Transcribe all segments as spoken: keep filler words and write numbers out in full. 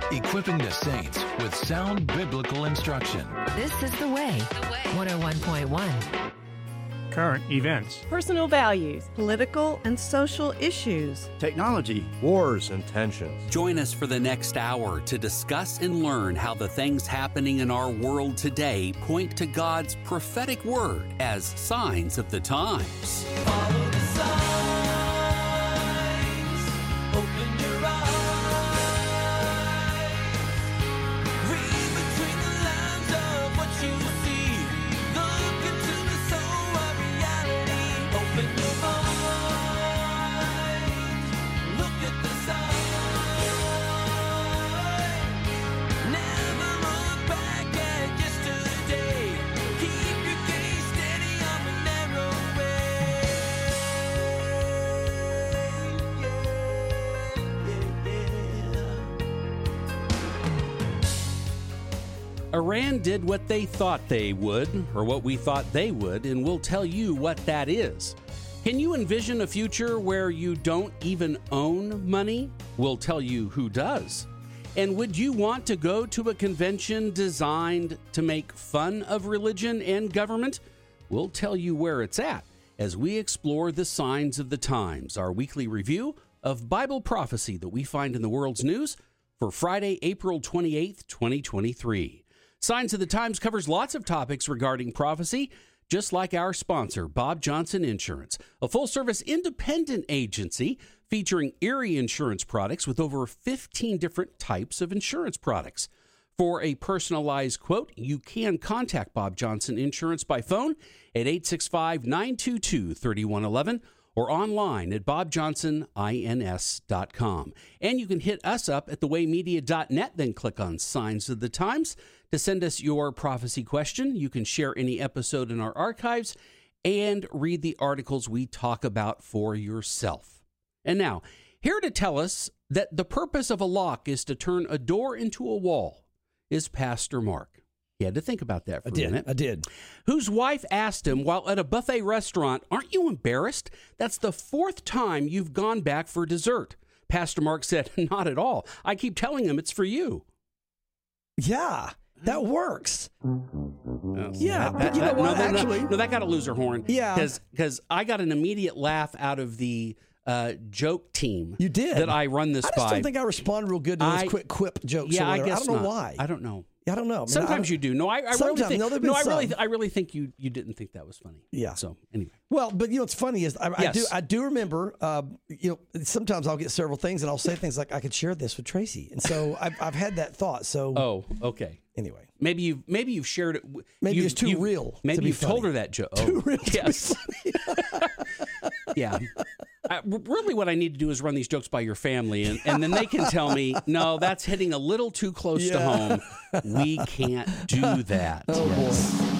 equipping the saints with sound biblical instruction. This is The Way, the Way. one oh one point one. Current events, personal values, political and social issues, technology, wars and tensions. Join us for the next hour to discuss and learn how the things happening in our world today point to God's prophetic word as signs of the times. Follow the signs, open your eyes, read between the lines of what you see, look into the soul of reality, open your mind, look at the sign, never look back at yesterday, keep your gaze steady on the narrow way, Iran did what they thought they would, or what we thought they would, and we'll tell you what that is. Can you envision a future where you don't even own money? We'll tell you who does. And would you want to go to a convention designed to make fun of religion and government? We'll tell you where it's at as we explore the signs of the times, our weekly review of Bible prophecy that we find in the world's news for Friday, April twenty-eighth, twenty twenty-three. Signs of the Times covers lots of topics regarding prophecy, just like our sponsor, Bob Johnson Insurance, a full-service independent agency featuring Erie insurance products with over fifteen different types of insurance products. For a personalized quote, you can contact Bob Johnson Insurance by phone at eight six five, nine two two, three one one one or online at bob johnson ins dot com. And you can hit us up at the way media dot net, then click on Signs of the Times to send us your prophecy question. You can share any episode in our archives and read the articles we talk about for yourself. And now, here to tell us that the purpose of a lock is to turn a door into a wall is Pastor Mark. He had to think about that for I a did, minute. I did. Whose wife asked him while at a buffet restaurant, "Aren't you embarrassed? That's the fourth time you've gone back for dessert." Pastor Mark said, "Not at all. I keep telling him it's for you." Yeah, that works. Oh, Yeah, that- but you know that- what, No, no, no, actually- no, that got a loser horn. Yeah. Because I got an immediate laugh out of the uh, joke team. You did. That I run this I just by. don't think I responded real good to those I- quick quip jokes. Yeah, or I whatever. guess I don't know not. why. I don't know. I don't know. I mean, Sometimes I, you do. No, I, I really Sometimes. think. No, there've been no, I really, some. I really think you you didn't think that was funny. Yeah. So anyway. Well, but you know what's funny is I, I Yes. do I do remember. Uh, you know, sometimes I'll get several things and I'll say things like I could share this with Tracy, and so I've I've had that thought. So Oh, okay. anyway, Maybe you've maybe you've shared it. w- Maybe you've- it's too you've- real to Maybe be you've told funny. her that joke. Too Oh, real to be yes. Yeah. I, really, what I need to do is run these jokes by your family, and, and then they can tell me, no, that's hitting a little too close to Yeah. home. We can't do that. oh boy.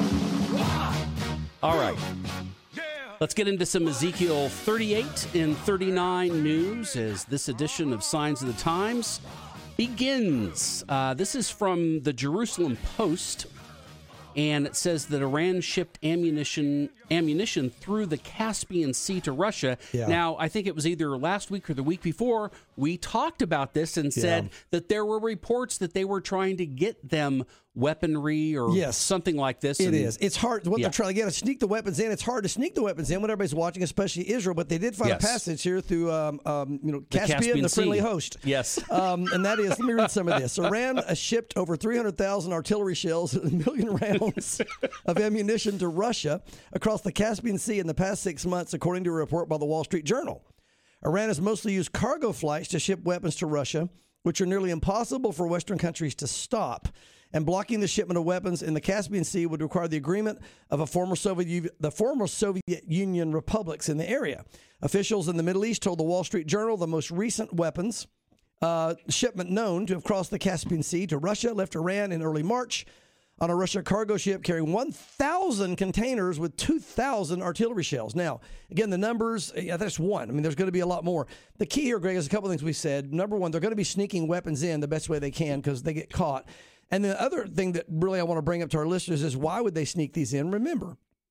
All right. Let's get into some Ezekiel thirty-eight and thirty-nine news as this edition of Signs of the Times begins. Uh, this is from the Jerusalem Post, and it says that Iran shipped ammunition ammunition through the Caspian Sea to Russia. Yeah. Now, I think it was either last week or the week before, we talked about this and said Yeah. that there were reports that they were trying to get them weaponry or Yes. something like this. It and- is. It's hard. What Yeah. they're trying to get is sneak the weapons in. It's hard to sneak the weapons in when everybody's watching, especially Israel. But they did find Yes. a passage here through, um, um, you know, The Caspian, Caspian the friendly Sea. host. Yes. Um, and that is, let me read some of this. Iran uh, shipped over three hundred thousand artillery shells and a million rounds of ammunition to Russia across the Caspian Sea in the past six months, according to a report by the Wall Street Journal. Iran has mostly used cargo flights to ship weapons to Russia, which are nearly impossible for Western countries to stop. And blocking the shipment of weapons in the Caspian Sea would require the agreement of a former Soviet, the former Soviet Union republics in the area. Officials in the Middle East told the Wall Street Journal the most recent weapons uh, shipment known to have crossed the Caspian Sea to Russia left Iran in early March on a Russian cargo ship carrying one thousand containers with two thousand artillery shells. Now, again, the numbers, yeah, that's one. I mean, there's going to be a lot more. The key here, Greg, is a couple of things we said. Number one, they're going to be sneaking weapons in the best way they can because they get caught. And the other thing that really I want to bring up to our listeners is why would they sneak these in? Remember,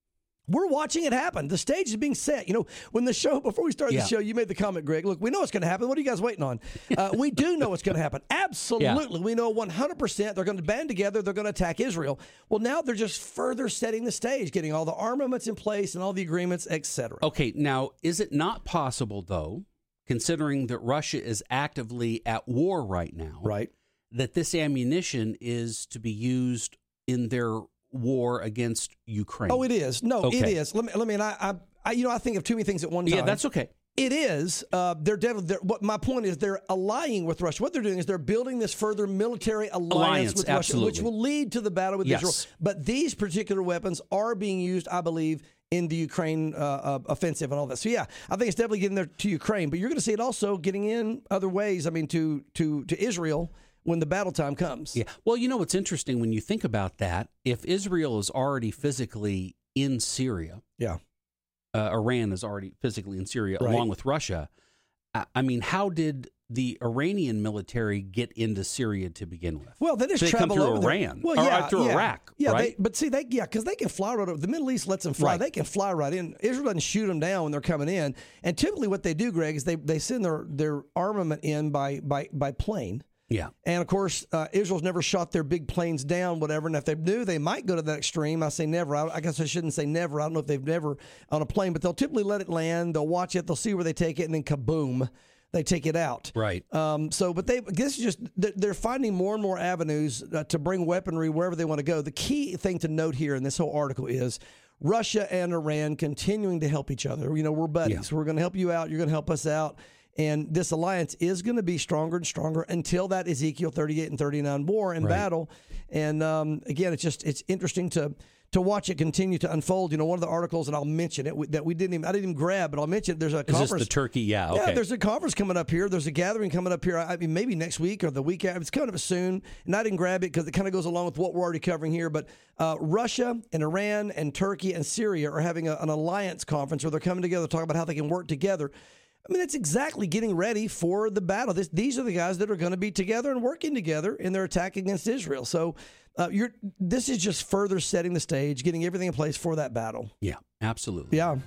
We're watching it happen. The stage is being set. You know, when the show, before we started Yeah. the show, you made the comment, Greg, look, we know what's going to happen. What are you guys waiting on? Uh, we do know what's going to happen. Absolutely. We know one hundred percent they're going to band together. They're going to attack Israel. Well, now they're just further setting the stage, getting all the armaments in place and all the agreements, et cetera. Okay, now, is it not possible, though, considering that Russia is actively at war right now, Right. that this ammunition is to be used in their war against Ukraine? Oh, it is. No, it Okay. is. Let me, let me, and I, I, I, you know, I think of too many things at one time. Yeah, that's okay. It is. Uh, they're definitely. They're, what my point is, they're allying with Russia. What they're doing is they're building this further military alliance, Alliance, with absolutely. Russia, which will lead to the battle with Yes. Israel. But these particular weapons are being used, I believe, in the Ukraine uh, uh, offensive and all that. So yeah, I think it's definitely getting there to Ukraine. But you're going to see it also getting in other ways. I mean, to to to Israel when the battle time comes. Yeah. Well, you know what's interesting when you think about that? If Israel is already physically in Syria, Yeah. uh, Iran is already physically in Syria Right. along with Russia. I, I mean, how did the Iranian military get into Syria to begin with? Well, they just So they come travel through over there. Iran, Well, or, yeah, uh, through yeah. Iraq, yeah, right? They, but see, they yeah, because they can fly right over. The Middle East lets them fly. Right. They can fly right in. Israel doesn't shoot them down when they're coming in. And typically, what they do, Greg, is they they send their their armament in by by by plane. Yeah. And of course, uh, Israel's never shot their big planes down, whatever. And if they do, they might go to that extreme. I say never. I, I guess I shouldn't say never. I don't know if they've never on a plane, but they'll typically let it land. They'll watch it. They'll see where they take it, and then kaboom, they take it out. Right. Um, so, but they, this is just, they're they're finding more and more avenues uh, to bring weaponry wherever they want to go. The key thing to note here in this whole article is Russia and Iran continuing to help each other. You know, we're buddies. Yeah. We're going to help you out. You're going to help us out. And this alliance is going to be stronger and stronger until that Ezekiel thirty-eight and thirty-nine war and Right. battle. And um, again, it's just, it's interesting to, to watch it continue to unfold. You know, one of the articles, and I'll mention it, that we didn't even, I didn't even grab, but I'll mention it. There's a Is conference. this the Turkey? Yeah. Okay. Yeah, there's a conference coming up here. There's a gathering coming up here. I mean, maybe next week or the week after. It's coming up soon. And I didn't grab it because it kind of goes along with what we're already covering here. But uh, Russia and Iran and Turkey and Syria are having a, an alliance conference where they're coming together to talk about how they can work together. I mean, it's exactly getting ready for the battle. This, these are the guys that are going to be together and working together in their attack against Israel. So uh, you're, this is just further setting the stage, getting everything in place for that battle. Yeah, absolutely. Yeah.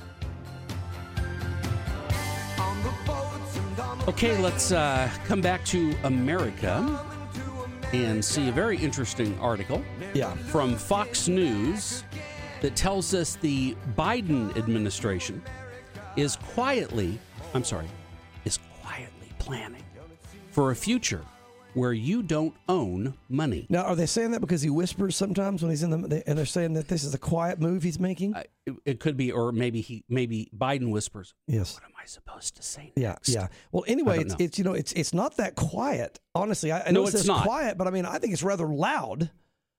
Okay, let's uh, come back to America and see a very interesting article Yeah. from Fox News that tells us the Biden administration is quietly, I'm sorry, is quietly planning for a future where you don't own money. Now, are they saying that because he whispers sometimes when he's in the, and they're saying that this is a quiet move he's making? Uh, it, it could be, or maybe he, maybe Biden whispers. Yes. What am I supposed to say Yeah, next? yeah. Well, anyway, don't it's, know. it's you know it's it's not that quiet. Honestly, I, I No, know it it's says not. quiet, but I mean I think it's rather loud.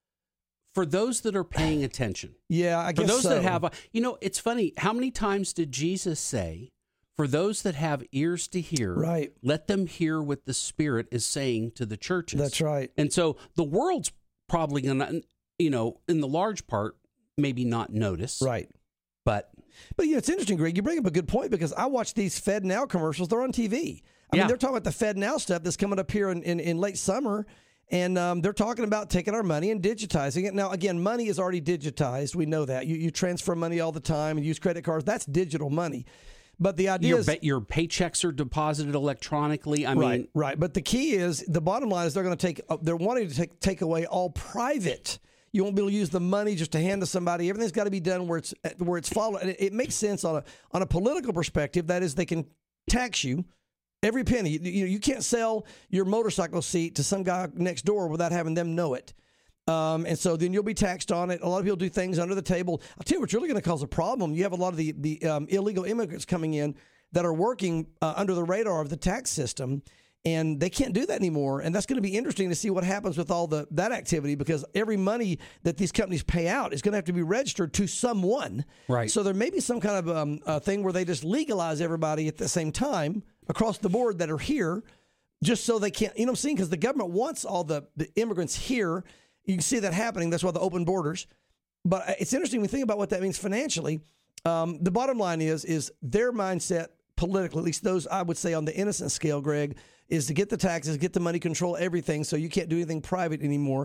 For those that are paying attention. Yeah, I For guess those so. that have, a, you know, it's funny. How many times did Jesus say, for those that have ears to hear, Right. let them hear what the Spirit is saying to the churches? That's right. And so the world's probably going to, you know, in the large part, maybe not notice. Right. But But you know, it's interesting, Greg. You bring up a good point because I watch these Fed Now commercials. They're on T V. I Yeah. mean, they're talking about the Fed Now stuff that's coming up here in, in, in late summer. And um, they're talking about taking our money and digitizing it. Now, again, money is already digitized. We know that. You, you transfer money all the time and use credit cards. That's digital money. But the idea your, is... ba- your paychecks are deposited electronically. I right, mean, right. But the key is, the bottom line is they're going to take, uh, they're wanting to take, take away all private. You won't be able to use the money just to hand to somebody. Everything's got to be done where it's where it's followed. And it, it makes sense on a on a political perspective. That is, they can tax you every penny. You, you, you can't sell your motorcycle seat to some guy next door without having them know it. Um, and so then you'll be taxed on it. A lot of people do things under the table. I'll tell you what's really going to cause a problem. You have a lot of the, the um, illegal immigrants coming in that are working uh, under the radar of the tax system, and they can't do that anymore. And that's going to be interesting to see what happens with all the that activity, because every money that these companies pay out is going to have to be registered to someone. Right. So there may be some kind of um, uh, thing where they just legalize everybody at the same time across the board that are here, just so they can't, you know what I'm saying? Because the government wants all the, the immigrants here. You can see that happening. That's why the open borders. But it's interesting when you think about what that means financially. Um, the bottom line is, is their mindset politically, at least those I would say on the innocent scale, Greg, is to get the taxes, get the money, control everything, so you can't do anything private anymore.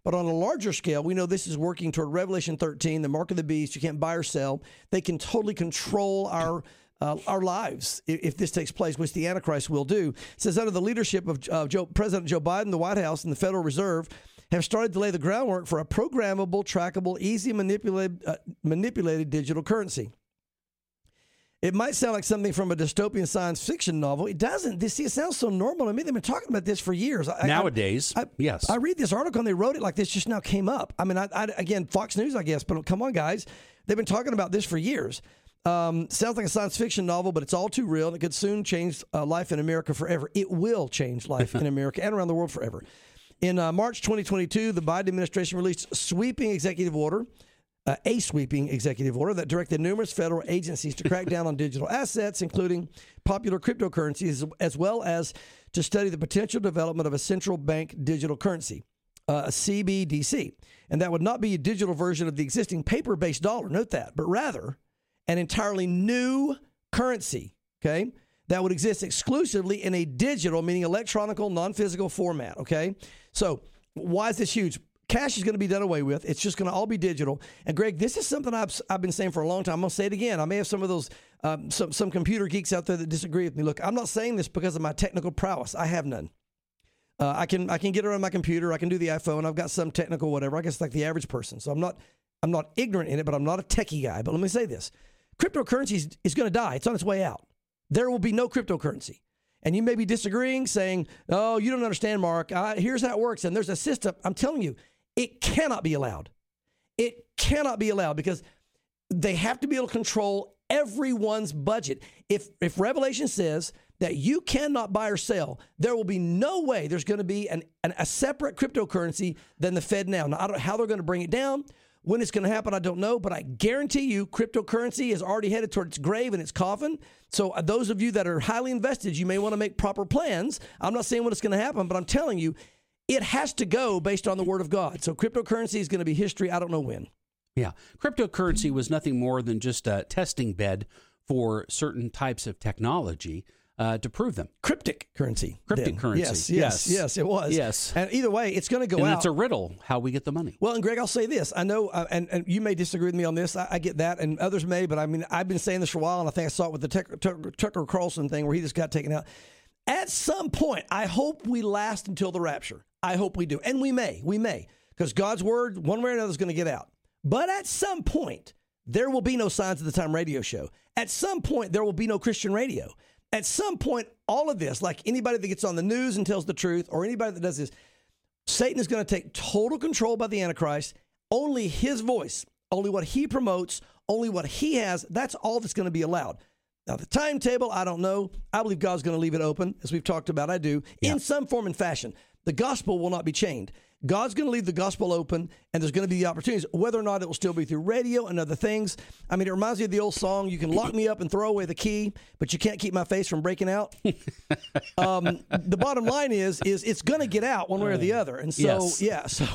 But on a larger scale, we know this is working toward Revelation thirteen, the mark of the beast. You can't buy or sell. They can totally control our uh, our lives if, if this takes place, which the Antichrist will do. It says under the leadership of uh, Joe, President Joe Biden, the White House, and the Federal Reserve have started to lay the groundwork for a programmable, trackable, easy manipulated, uh, manipulated digital currency. It might sound like something from a dystopian science fiction novel. It doesn't. This, see, it sounds so normal to me. They've been talking about this for years. I, Nowadays, I, I, yes. I read this article and they wrote it like this just now came up. I mean, I, I, again, Fox News, I guess, but come on, guys. They've been talking about this for years. Um, sounds like a science fiction novel, but it's all too real, and it could soon change uh, life in America forever. It will change life in America and around the world forever. In uh, March twenty twenty-two, the Biden administration released a sweeping executive order, uh, a sweeping executive order that directed numerous federal agencies to crack down on digital assets, including popular cryptocurrencies, as well as to study the potential development of a central bank digital currency, uh, a C B D C. And that would not be a digital version of the existing paper-based dollar, note that, but rather an entirely new currency, okay, that would exist exclusively in a digital, meaning electronical, non-physical format, okay? So why is this huge? Cash is going to be done away with. It's just going to all be digital. And Greg, this is something I've, I've been saying for a long time. I'm going to say it again. I may have some of those, um, some, some computer geeks out there that disagree with me. Look, I'm not saying this because of my technical prowess. I have none. Uh, I can I can get around my computer. I can do the iPhone. I've got some technical whatever. I guess like the average person. So I'm not I'm not ignorant in it, but I'm not a techie guy. But let me say this. Cryptocurrency is, is going to die. It's on its way out. There will be no cryptocurrency. And you may be disagreeing, saying, oh, you don't understand, Mark. I, here's how it works. And there's a system. I'm telling you, it cannot be allowed. It cannot be allowed because they have to be able to control everyone's budget. If if Revelation says that you cannot buy or sell, there will be no way there's going to be an, an, a separate cryptocurrency than the Fed now. Now, I don't know how they're going to bring it down. When it's going to happen, I don't know, but I guarantee you cryptocurrency is already headed toward its grave and its coffin. So uh, those of you that are highly invested, you may want to make proper plans. I'm not saying what it's going to happen, but I'm telling you, it has to go based on the word of God. So cryptocurrency is going to be history. I don't know when. Yeah. Cryptocurrency was nothing more than just a testing bed for certain types of technology uh, to prove them. Cryptic currency. Cryptic then. currency. Yes, yes, yes, yes, it was. Yes. And either way, it's going to go and out. it's a riddle how we get the money. Well, and Greg, I'll say this. I know, uh, and, and you may disagree with me on this. I, I get that, and others may, but I mean, I've been saying this for a while, and I think I saw it with the Tucker, Tucker, Tucker Carlson thing where he just got taken out. At some point, I hope we last until the rapture. I hope we do. And we may. We may. Because God's word, one way or another, is going to get out. But at some point, there will be no Signs of the Time radio show. At some point, there will be no Christian radio. At some point, all of this, like anybody that gets on the news and tells the truth, or anybody that does this, Satan is going to take total control by the Antichrist. Only his voice, only what he promotes, only what he has, that's all that's going to be allowed. Now, the timetable, I don't know. I believe God's going to leave it open, as we've talked about. I do, yeah. in some form and fashion. The gospel will not be chained. God's going to leave the gospel open, and there's going to be the opportunities, whether or not it will still be through radio and other things. I mean, it reminds me of the old song, you can lock me up and throw away the key, but you can't keep my face from breaking out. um, the bottom line is, is it's going to get out one way or the other. And so, yes. yeah, so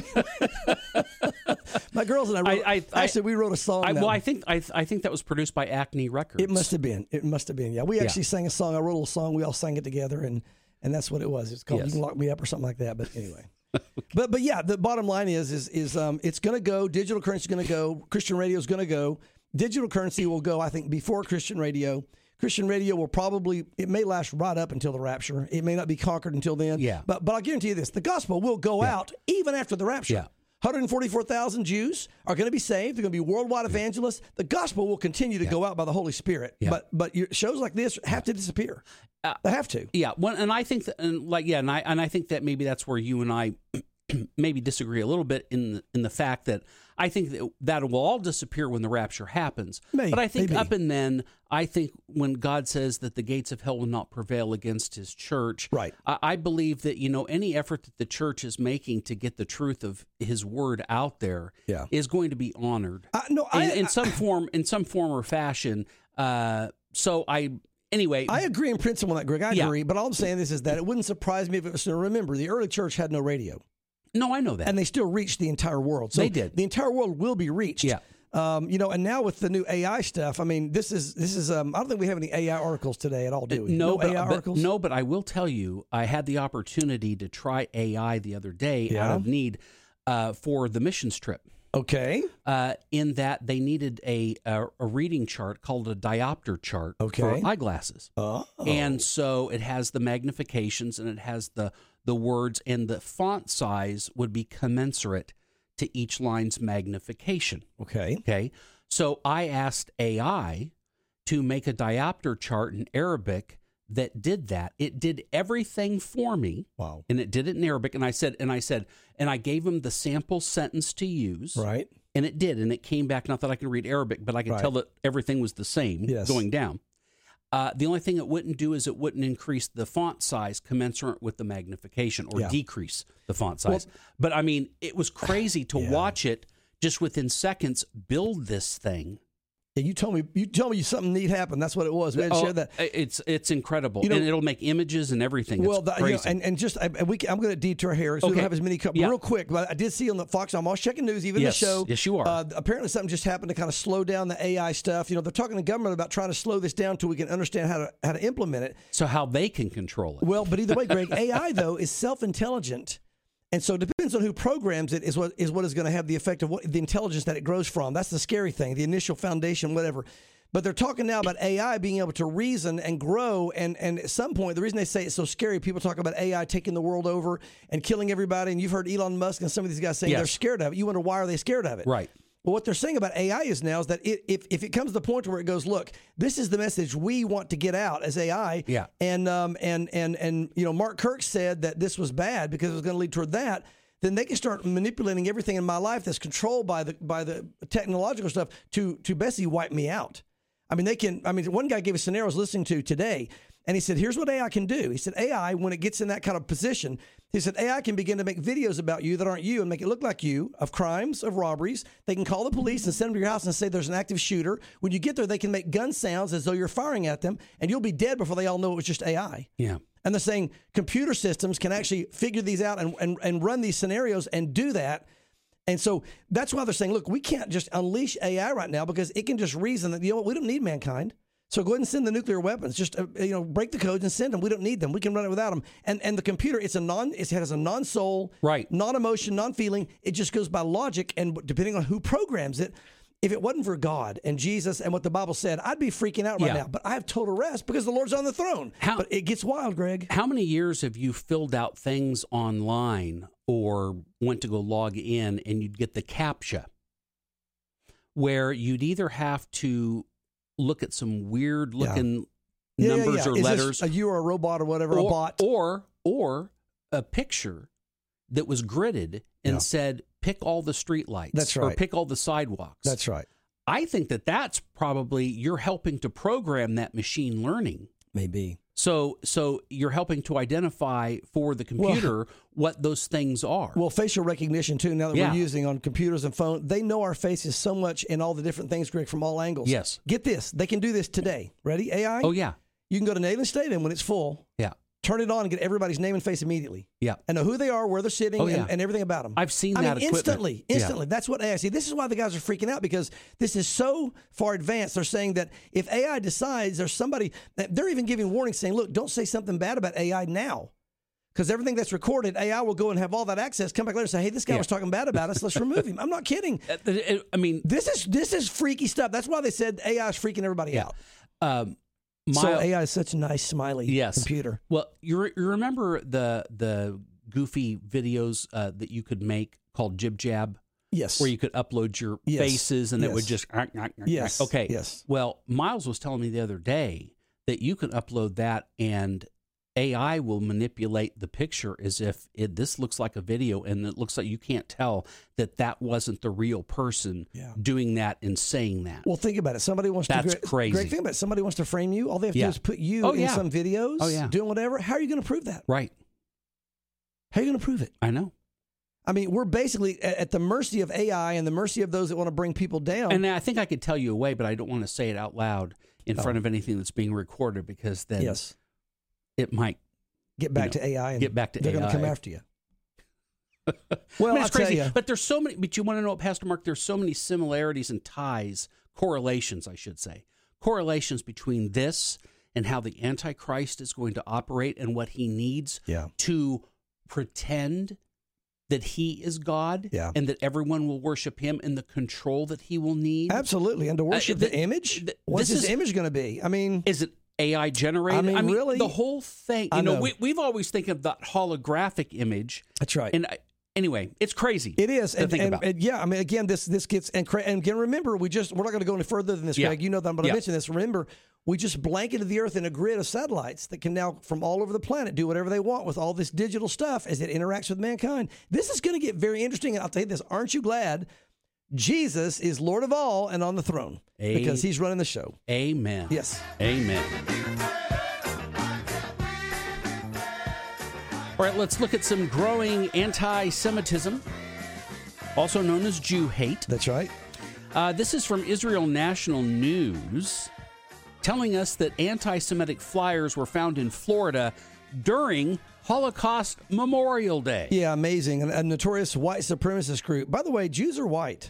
my girls and I, wrote, I, I actually, we wrote a song. I, well, I think I, I think that was produced by Acme Records. It must have been. It must have been, yeah. We actually yeah. sang a song. I wrote a little song. We all sang it together, and, and that's what it was. It's called yes. You Can Lock Me Up or something like that, but anyway. But but yeah, the bottom line is is is um, it's going to go. Digital currency is going to go. Christian radio is going to go. Digital currency will go, I think, before Christian radio. Christian radio will probably, it may last right up until the rapture. It may not be conquered until then. Yeah. But but I'll guarantee you this: the gospel will go yeah. out even after the rapture. Yeah. one hundred forty-four thousand Jews are going to be saved. They're going to be worldwide evangelists. The gospel will continue to yeah. go out by the Holy Spirit. Yeah. But but your shows like this have to disappear. Uh, they have to. Yeah. Well, and I think that, and like, yeah, and I and I think that maybe that's where you and I maybe disagree a little bit in the, in the fact that I think that, that will all disappear when the rapture happens. Maybe, but I think maybe. up and then, I think when God says that the gates of hell will not prevail against his church, right. I, I believe that, you know, any effort that the church is making to get the truth of his word out there yeah. is going to be honored I, no, in, I, in some I, form, in some form or fashion. Uh, so I... Anyway, I agree in principle on that, Greg. I yeah. agree. But all I'm saying is, is that it wouldn't surprise me if it was to remember the early church had no radio. No, I know that. And they still reached the entire world. So they did. The entire world will be reached. Yeah. Um, you know, and now with the new A I stuff, I mean, this is, this is, um, I don't think we have any A I articles today at all, do we? No, no but, A I but, articles? no, but I will tell you, I had the opportunity to try A I the other day Yeah. out of need. uh, for the missions trip. Okay. Uh, in that they needed a, a a reading chart called a diopter chart Okay. for eyeglasses. Oh. And so it has the magnifications and it has the the words, and the font size would be commensurate to each line's magnification. Okay. Okay. So I asked A I to make a diopter chart in Arabic that did that. It did everything for me. Wow. And it did it in Arabic. And I said, and I said, and I gave him the sample sentence to use. Right. And it did. And it came back, not that I can read Arabic, but I could Right. tell that everything was the same Yes. going down. Uh, the only thing it wouldn't do is it wouldn't increase the font size commensurate with the magnification or Yeah. decrease the font size. But I mean, it was crazy to Yeah. watch it just within seconds build this thing. Yeah, you told me you told me something neat happened. That's what it was. We had to Oh, share that. It's it's incredible, You know- and it'll make images and everything. It's Well, the, you know, crazy. and, and just I, we, I'm going to detour here, so we Okay. don't have as many. Co- Yeah. Real quick, but I did see on the Fox. I'm always checking news, even Yes. the show. Yes, you are. Uh, apparently, something just happened to kind of slow down the A I stuff. You know, they're talking to government about trying to slow this down till we can understand how to how to implement it. so how they can control it? Well, but either way, Greg, A I though is self-intelligent, and so it depends on who programs it. Is what is what is going to have the effect of what the intelligence that it grows from. That's the scary thing, the initial foundation, whatever. But they're talking now about A I being able to reason and grow, and and at some point, the reason they say it's so scary, people talk about A I taking the world over and killing everybody, and you've heard Elon Musk and some of these guys saying Yes. they're scared of it. You wonder why are they scared of it? Right. Well, what they're saying about A I is now is that it, if if it comes to the point where it goes, look, this is the message we want to get out as A I, Yeah. and um and and and you know, Mark Kirk said that this was bad because it was going to lead toward that. Then they can start manipulating everything in my life that's controlled by the by the technological stuff to to basically wipe me out. I mean, they can. I mean, one guy gave a scenario I was listening to today, and he said, "Here's what A I can do." He said, "A I, when it gets in that kind of position, he said A I can begin to make videos about you that aren't you and make it look like you, of crimes, of robberies. They can call the police and send them to your house and say there's an active shooter. When you get there, they can make gun sounds as though you're firing at them, and you'll be dead before they all know it was just A I." Yeah. And they're saying computer systems can actually figure these out and, and, and run these scenarios and do that. And so that's why they're saying, look, we can't just unleash A I right now because it can just reason that, you know what, we don't need mankind. So go ahead and send the nuclear weapons. Just, uh, you know, break the codes and send them. We don't need them. We can run it without them. And and the computer, it's a non, it has a non-soul, Right. non-emotion, non-feeling. It just goes by logic. And depending on who programs it, if it wasn't for God and Jesus and what the Bible said, I'd be freaking out right Yeah. now. But I have total rest because the Lord's on the throne. How- but it gets wild, Greg. How many years have you filled out things online or went to go log in and you'd get the CAPTCHA where you'd either have to look at some weird looking Yeah, yeah, numbers yeah. or Is this letters a you or a robot or whatever, a or, bot. or or a picture that was gridded and Yeah. said pick all the street lights That's or right. pick all the sidewalks. That's right. I think that that's probably you're helping to program that machine learning. Maybe. So so you're helping to identify for the computer what those things are. Well, facial recognition, too, now that Yeah. we're using on computers and phones, they know our faces so much in all the different things, Greg, from all angles. Yes. Get this. They can do this today. Ready? A I? oh yeah. You can go to Neyland Stadium when it's full, Yeah. turn it on and get everybody's name and face immediately. Yeah. And know who they are, where they're sitting, Oh, yeah. and, and everything about them. I've seen I that mean, equipment. instantly, Yeah. instantly. That's what A I see. This is why the guys are freaking out because this is so far advanced. They're saying that if A I decides there's somebody, they're even giving warnings saying, look, don't say something bad about A I now. Because everything that's recorded, A I will go and have all that access, come back later and say, hey, this guy Yeah. was talking bad about us. Let's remove him. I'm not kidding. Uh, uh, I mean, This is this is freaky stuff. That's why they said A I is freaking everybody yeah. out. Um, so my- A I is such a nice, smiley Yes. computer. Well, you, re- you remember the the goofy videos uh, that you could make called Jib Jab, Yes. where you could upload your Yes. faces and it would Yes. just ah, ah, ah, Yes. ah. Okay. Yes. Well, Miles was telling me the other day that you can upload that and A I will manipulate the picture as if it, this looks like a video and it looks like you can't tell that that wasn't the real person Yeah. doing that and saying that. Well, think about it. Somebody wants That's to. crazy. Greg, think about it. Somebody wants to frame you. All they have to Yeah. do is put you Oh, in yeah. some videos, Oh, yeah. doing whatever. How are you going to prove that? Right. How are you going to prove it? I know. I mean, we're basically at at the mercy of A I and the mercy of those that want to bring people down. And I think I could tell you a way, but I don't want to say it out loud in Oh. front of anything that's being recorded because then yes. it might Get back you know, to A I. And get back to they're A I. going to come after you. I Well, mean, I'll it's crazy. tell you. But there's so many. But you want to know what, Pastor Mark? There's so many similarities and ties, correlations, I should say, correlations between this and how the Antichrist is going to operate and what he needs Yeah. to pretend that he is God, Yeah. and that everyone will worship him in the control that he will need? Absolutely. And to worship Uh, the, the- image? the- What's this his is- image going to be? I mean, Is it A I generated? I mean, really? the whole thing. I You know, know. We, we've always think of that holographic image. that's right. And I, anyway, it's crazy. It is, to and, think and- about. and yeah, I mean, again, this this gets and, cra- and again, remember, we just we're not going to go any further than this, Yeah. Greg. You know that I'm going to Yeah. mention this. Remember, we just blanketed the Earth in a grid of satellites that can now, from all over the planet, do whatever they want with all this digital stuff as it interacts with mankind. This is going to get very interesting, and I'll tell you this: aren't you glad Jesus is Lord of all and on the throne A- because He's running the show? Amen. Yes. Amen. All right, let's look at some growing anti-Semitism, also known as Jew hate. That's right. Uh, this is from Israel National News, telling us that anti-Semitic flyers were found in Florida during Holocaust Memorial Day. Yeah, amazing. And a notorious white supremacist group. By the way, Jews are white.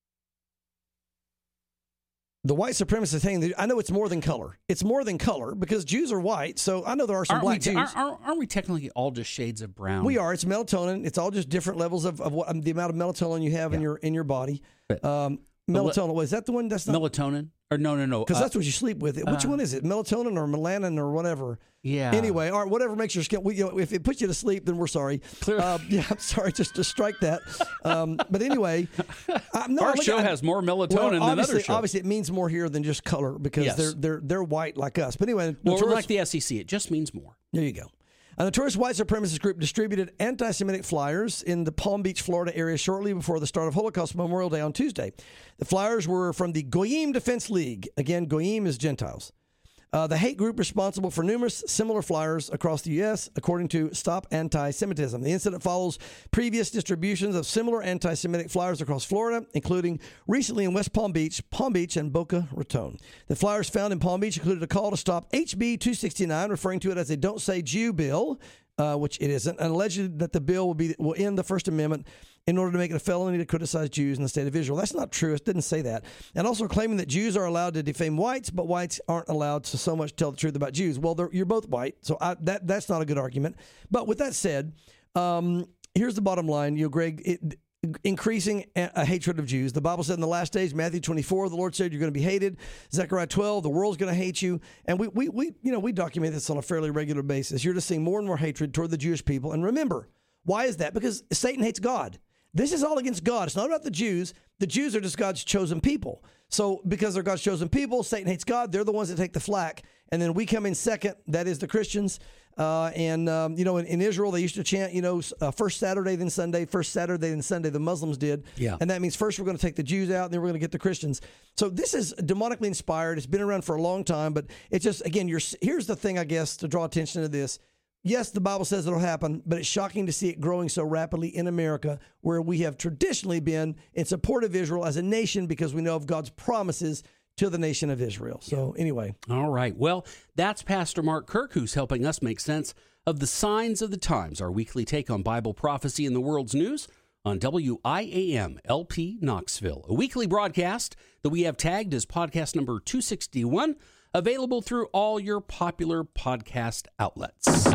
The white supremacist thing, I know it's more than color. It's more than color because Jews are white. So I know there are some Aren't black we, te- Jews. aren't, aren't- aren't we technically all just shades of brown? We are. It's melatonin. It's all just different levels of, of what um, the amount of melatonin you have in your in your body. But- Um, melatonin. Was that the one? That's not Melatonin? Or no, no, no. because uh, that's what you sleep with. Which uh, one is it? Melatonin or melanin or whatever. Yeah. Anyway, all right, whatever makes your skin. We, you know, if it puts you to sleep, then we're sorry. Clear- Uh, yeah, I'm sorry. Just to strike that. Um, but anyway, I, no, Our look, show I- has more melatonin well, than obviously, other shows. obviously, it means more here than just color because Yes. they're they're they're white like us. But anyway, Well, we're notorious- like the S E C. It just means more. there you go. A notorious white supremacist group distributed anti-Semitic flyers in the Palm Beach, Florida area shortly before the start of Holocaust Memorial Day on Tuesday. The flyers were from the Goyim Defense League. Again, Goyim is Gentiles. Uh, the hate group responsible for numerous similar flyers across the U S, according to Stop Anti-Semitism. The incident follows previous distributions of similar anti-Semitic flyers across Florida, including recently in West Palm Beach, Palm Beach, and Boca Raton. The flyers found in Palm Beach included a call to stop H B two sixty-nine, referring to it as a Don't Say Jew bill, uh, which it isn't, and alleged that the bill will be will end the First Amendment in order to make it a felony to criticize Jews in the state of Israel. That's not true. It didn't say that. And also claiming that Jews are allowed to defame whites, but whites aren't allowed to so much tell the truth about Jews. Well, they're- you're both white, so I, that that's not a good argument. But with that said, um, here's the bottom line. You know, Greg, it, increasing a, a hatred of Jews. The Bible said in the last days, Matthew twenty-four, the Lord said you're going to be hated. Zechariah twelve, the world's going to hate you. And we, we, we, you know, we document this on a fairly regular basis. You're just seeing more and more hatred toward the Jewish people. And remember, why is that? Because Satan hates God. This is all against God. It's not about the Jews. The Jews are just God's chosen people. So because they're God's chosen people, Satan hates God. They're the ones that take the flack. And then we come in second. That is the Christians. Uh, and, um, you know, in, in Israel, they used to chant, you know, uh, first Saturday, then Sunday, first Saturday, then Sunday. The Muslims did. Yeah. And that means first we're going to take the Jews out, and then we're going to get the Christians. So this is demonically inspired. It's been around for a long time. But it's just, again, you're, here's the thing, I guess, to draw attention to this. Yes, the Bible says it'll happen, but it's shocking to see it growing so rapidly in America, where we have traditionally been in support of Israel as a nation because we know of God's promises to the nation of Israel. So anyway. All right. Well, that's Pastor Mark Kirk, who's helping us make sense of the signs of the times, our weekly take on Bible prophecy in the world's news on W I A M L P Knoxville, a weekly broadcast that we have tagged as podcast number two sixty-one, available through all your popular podcast outlets.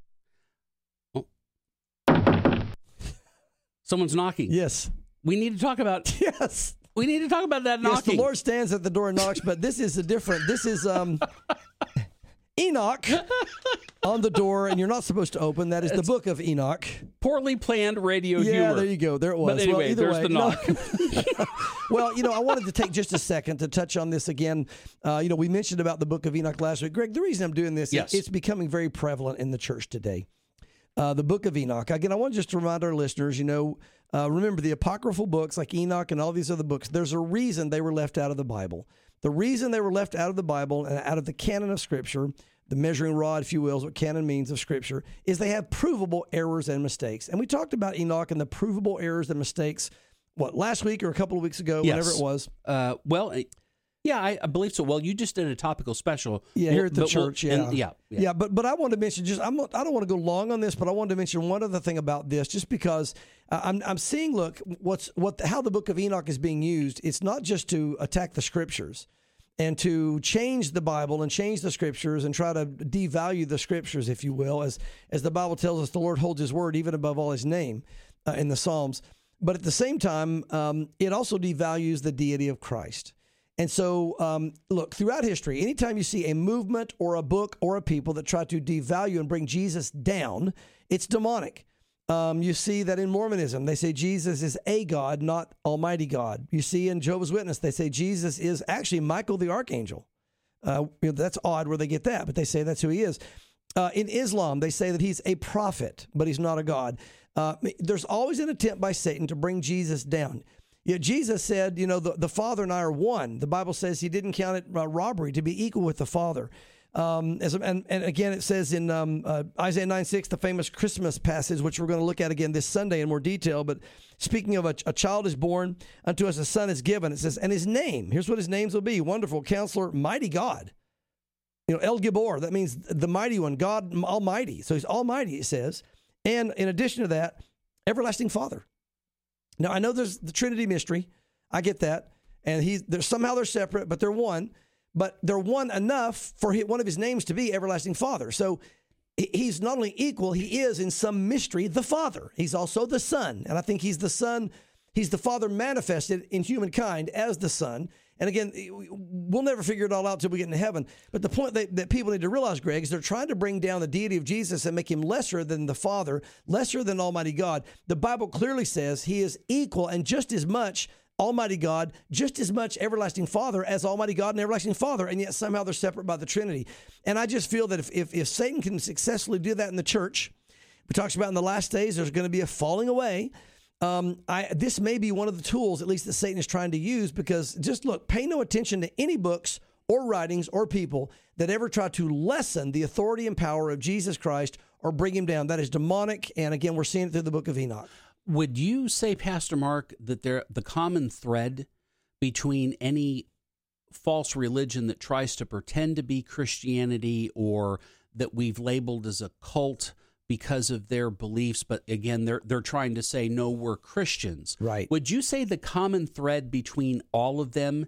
Oh. Someone's knocking. Yes. We need to talk about Yes. we need to talk about that knocking. Yes, the Lord stands at the door and knocks, but this is a different, this is um, Enoch on the door, and you're not supposed to open. That is the book of Enoch. Poorly planned radio Yeah, humor. there you go. There it was. But anyway, well, either there's way, the no. knock. Well, you know, I wanted to take just a second to touch on this again. Uh, you know, we mentioned about the book of Enoch last week. Greg, the reason I'm doing this, Yes. it's becoming very prevalent in the church today. Uh, the book of Enoch. Again, I want just to remind our listeners, you know, uh, remember the apocryphal books like Enoch and all these other books, there's a reason they were left out of the Bible. The reason they were left out of the Bible and out of the canon of Scripture, the measuring rod, if you will, is what canon means of Scripture, is they have provable errors and mistakes. And we talked about Enoch and the provable errors and mistakes, what, last week or a couple of weeks ago, Yes. whenever it was. Uh, well, uh, yeah, I, I believe so. Well, you just did a topical special. Yeah, Well, here at the but we'll- church. Yeah. and- yeah, yeah. yeah, But but I wanted to mention just I'm not, I don't want to go long on this, but I wanted to mention one other thing about this, just because uh, I'm I'm seeing look what's what the, how the book of Enoch is being used. It's not just to attack the scriptures and to change the Bible and change the scriptures and try to devalue the scriptures, if you will, as as the Bible tells us, the Lord holds His word even above all His name. uh, in the Psalms. But at the same time, um, it also devalues the deity of Christ. And so, um, look, throughout history, anytime you see a movement or a book or a people that try to devalue and bring Jesus down, it's demonic. Um, you see that in Mormonism, they say Jesus is a God, not Almighty God. You see in Jehovah's Witness, they say Jesus is actually Michael the Archangel. Uh, you know, that's odd where they get that, but they say that's who he is. Uh, in Islam, they say that he's a prophet, but he's not a God. Uh, there's always an attempt by Satan to bring Jesus down. Yet Jesus said, you know, the, the Father and I are one. The Bible says he didn't count it uh, robbery to be equal with the Father. Um, as, and, and again, it says in um, uh, Isaiah nine six, the famous Christmas passage, which we're going to look at again this Sunday in more detail. But speaking of a, a child is born, unto us a son is given. It says, and his name, here's what his names will be: Wonderful Counselor, Mighty God. You know, El Gibor, that means the mighty one, God Almighty. So he's Almighty, it says. And in addition to that, Everlasting Father. Now, I know there's the Trinity mystery. I get that. And he's, they're, somehow they're separate, but they're one. But they're one enough for one of his names to be Everlasting Father. So he's not only equal, he is in some mystery the Father. He's also the Son. And I think he's the Son. He's the Father manifested in humankind as the Son. And again, we'll never figure it all out until we get into heaven. But the point that, that people need to realize, Greg, is they're trying to bring down the deity of Jesus and make him lesser than the Father, lesser than Almighty God. The Bible clearly says he is equal and just as much Almighty God, just as much Everlasting Father as Almighty God and Everlasting Father, and yet somehow they're separate by the Trinity. And I just feel that if, if, if Satan can successfully do that in the church, we talks about in the last days, there's going to be a falling away. Um, I, this may be one of the tools, at least that Satan is trying to use, because just look, pay no attention to any books or writings or people that ever try to lessen the authority and power of Jesus Christ or bring him down. That is demonic. And again, we're seeing it through the book of Enoch. Would you say, Pastor Mark, that there the common thread between any false religion that tries to pretend to be Christianity or that we've labeled as a cult because of their beliefs, but again, they're they're trying to say, no, we're Christians. Right. Would you say the common thread between all of them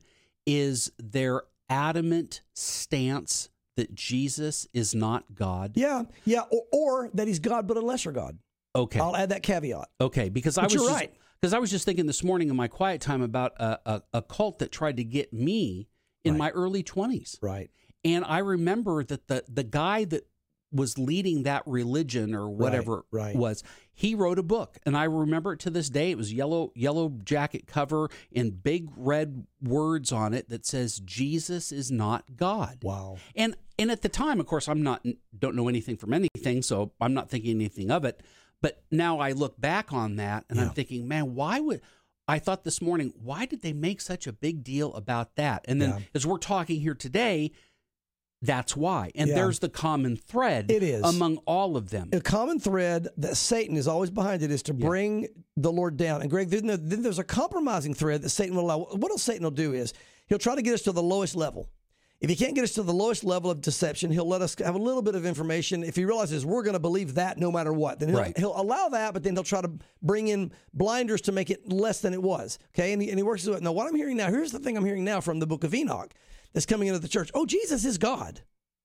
is their adamant stance that Jesus is not God? Yeah, yeah, or, or that he's God but a lesser God. Okay. I'll add that caveat. Okay, because But I was you're just, right. Because I was just thinking this morning in my quiet time about a, a, a cult that tried to get me in Right. my early twenties. Right. And I remember that the, the guy that was leading that religion or whatever Right, right. it was, he wrote a book. And I remember it to this day. It was yellow yellow jacket cover and big red words on it that says, Jesus is not God. Wow. And and at the time, of course, I'm not don't know anything from anything, so I'm not thinking anything of it. But now I look back on that and Yeah. I'm thinking, man, why would I thought this morning, why did they make such a big deal about that? And then Yeah. as we're talking here today, that's why. And Yeah. there's the common thread It is. among all of them. A common thread that Satan is always behind it is to Yeah. bring the Lord down. And Greg, then, there- then there's a compromising thread that Satan will allow. What else Satan will do is he'll try to get us to the lowest level. If he can't get us to the lowest level of deception, he'll let us have a little bit of information. If he realizes we're going to believe that no matter what, then he'll, Right. he'll allow that, but then he'll try to bring in blinders to make it less than it was. Okay, and he, and he works with it. Now, what I'm hearing now, here's the thing I'm hearing now from the book of Enoch that's coming into the church. Oh, Jesus is God.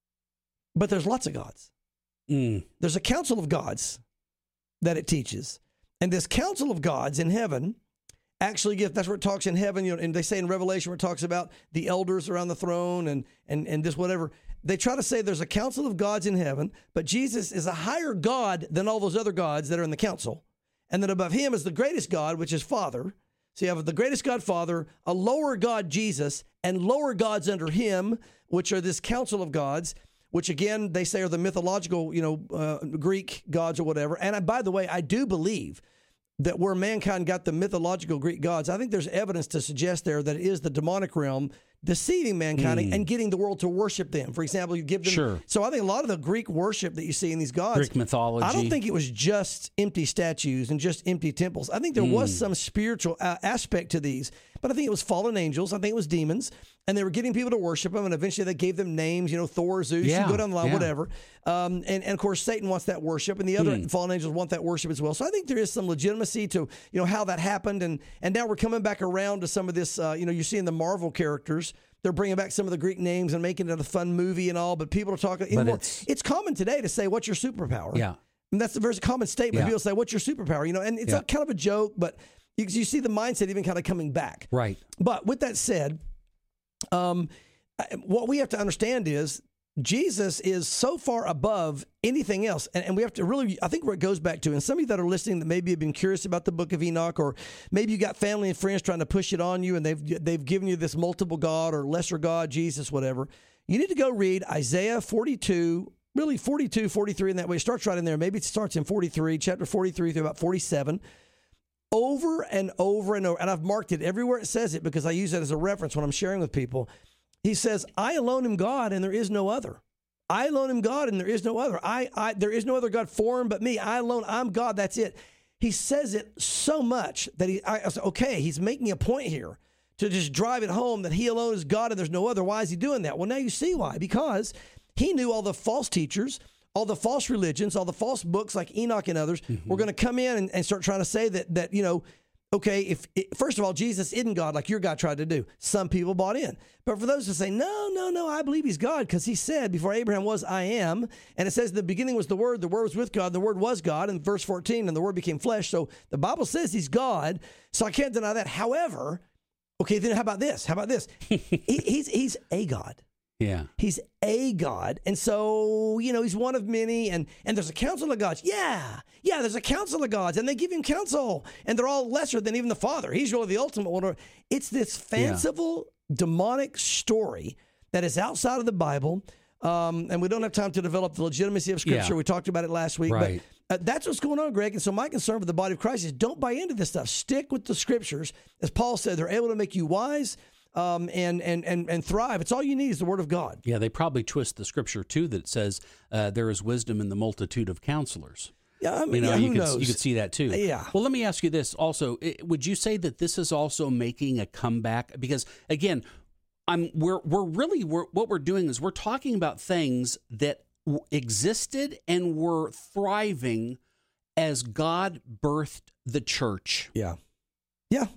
But there's lots of gods. Mm. There's a council of gods that it teaches. And this council of gods in heaven actually give, that's where it talks in heaven, you know, and they say in Revelation where it talks about the elders around the throne and and and this whatever. They try to say there's a council of gods in heaven, but Jesus is a higher God than all those other gods that are in the council. And then above him is the greatest God, which is Father. So you have the greatest God, Father, a lower God, Jesus, and lower gods under him, which are this council of gods, which again, they say are the mythological, you know, uh, Greek gods or whatever. And I, by the way, I do believe that where mankind got the mythological Greek gods, I think there's evidence to suggest there that it is the demonic realm deceiving mankind Mm. and getting the world to worship them. For example, you give them. Sure. So I think a lot of the Greek worship that you see in these gods, Greek mythology. I don't think it was just empty statues and just empty temples. I think there was Mm. some spiritual uh, aspect to these, but I think it was fallen angels. I think it was demons, and they were getting people to worship them, and eventually they gave them names, you know, Thor, Zeus, Yeah, you go down the line, yeah. whatever. Um, and, and of course, Satan wants that worship, and the other Hmm. fallen angels want that worship as well. So I think there is some legitimacy to, you know, how that happened, and and now we're coming back around to some of this. Uh, you know, you're seeing the Marvel characters. They're bringing back some of the Greek names and making it a fun movie and all, but people are talking. But more, it's- it's common today to say, "What's your superpower?" Yeah. And that's a very common statement. Yeah. People say, what's your superpower? You know, and it's Yeah. a, kind of a joke, but you, you see the mindset even kind of coming back. Right. But with that said, um, what we have to understand is Jesus is so far above anything else. And, and we have to really, I think where it goes back to, and some of you that are listening that maybe have been curious about the book of Enoch, or maybe you got family and friends trying to push it on you and they've, they've given you this multiple God or lesser God, Jesus, whatever. You need to go read Isaiah forty-two, really forty-two, forty-three in that way. It starts right in there. Maybe it starts in forty-three, chapter forty-three through about forty-seven. Over and over and over. And I've marked it everywhere it says it because I use it as a reference when I'm sharing with people. He says, I alone am God and there is no other. I alone am God and there is no other. I, I, there is no other God formed but me. I alone, I'm God. That's it. He says it so much that he, I, I said, okay, he's making a point here to just drive it home that he alone is God and there's no other. Why is he doing that? Well, now you see why. Because he knew all the false teachers, all the false religions, all the false books like Enoch and others mm-hmm. were going to come in and, and start trying to say that, that, you know, okay, if it, first of all, Jesus isn't God like your God tried to do. Some people bought in. But for those who say, no, no, no, I believe he's God because he said before Abraham was, I am. And it says the beginning was the Word, the Word was with God, the Word was God. In verse fourteen, and the Word became flesh. So the Bible says he's God. So I can't deny that. However, okay, then how about this? How about this? he, he's he's a God. Yeah. He's a God. And so, you know, he's one of many. And, and there's a council of gods. Yeah. Yeah, there's a council of gods. And they give him counsel. And they're all lesser than even the Father. He's really the ultimate one. It's this fanciful, yeah. demonic story that is outside of the Bible. Um, and we don't have time to develop the legitimacy of Scripture. Yeah. We talked about it last week. Right. But uh, that's what's going on, Greg. And so my concern for the body of Christ is don't buy into this stuff. Stick with the Scriptures. As Paul said, they're able to make you wise. Um, and, and, and, and thrive. It's all you need is the Word of God. Yeah, they probably twist the Scripture, too, that says uh, there is wisdom in the multitude of counselors. Yeah, I mean, you know, yeah, who you could, knows? you could see that, too. Yeah. Well, let me ask you this also. Would you say that this is also making a comeback? Because, again, I'm we're we're really, we're, what we're doing is we're talking about things that w- existed and were thriving as God birthed the church. Yeah. Yeah.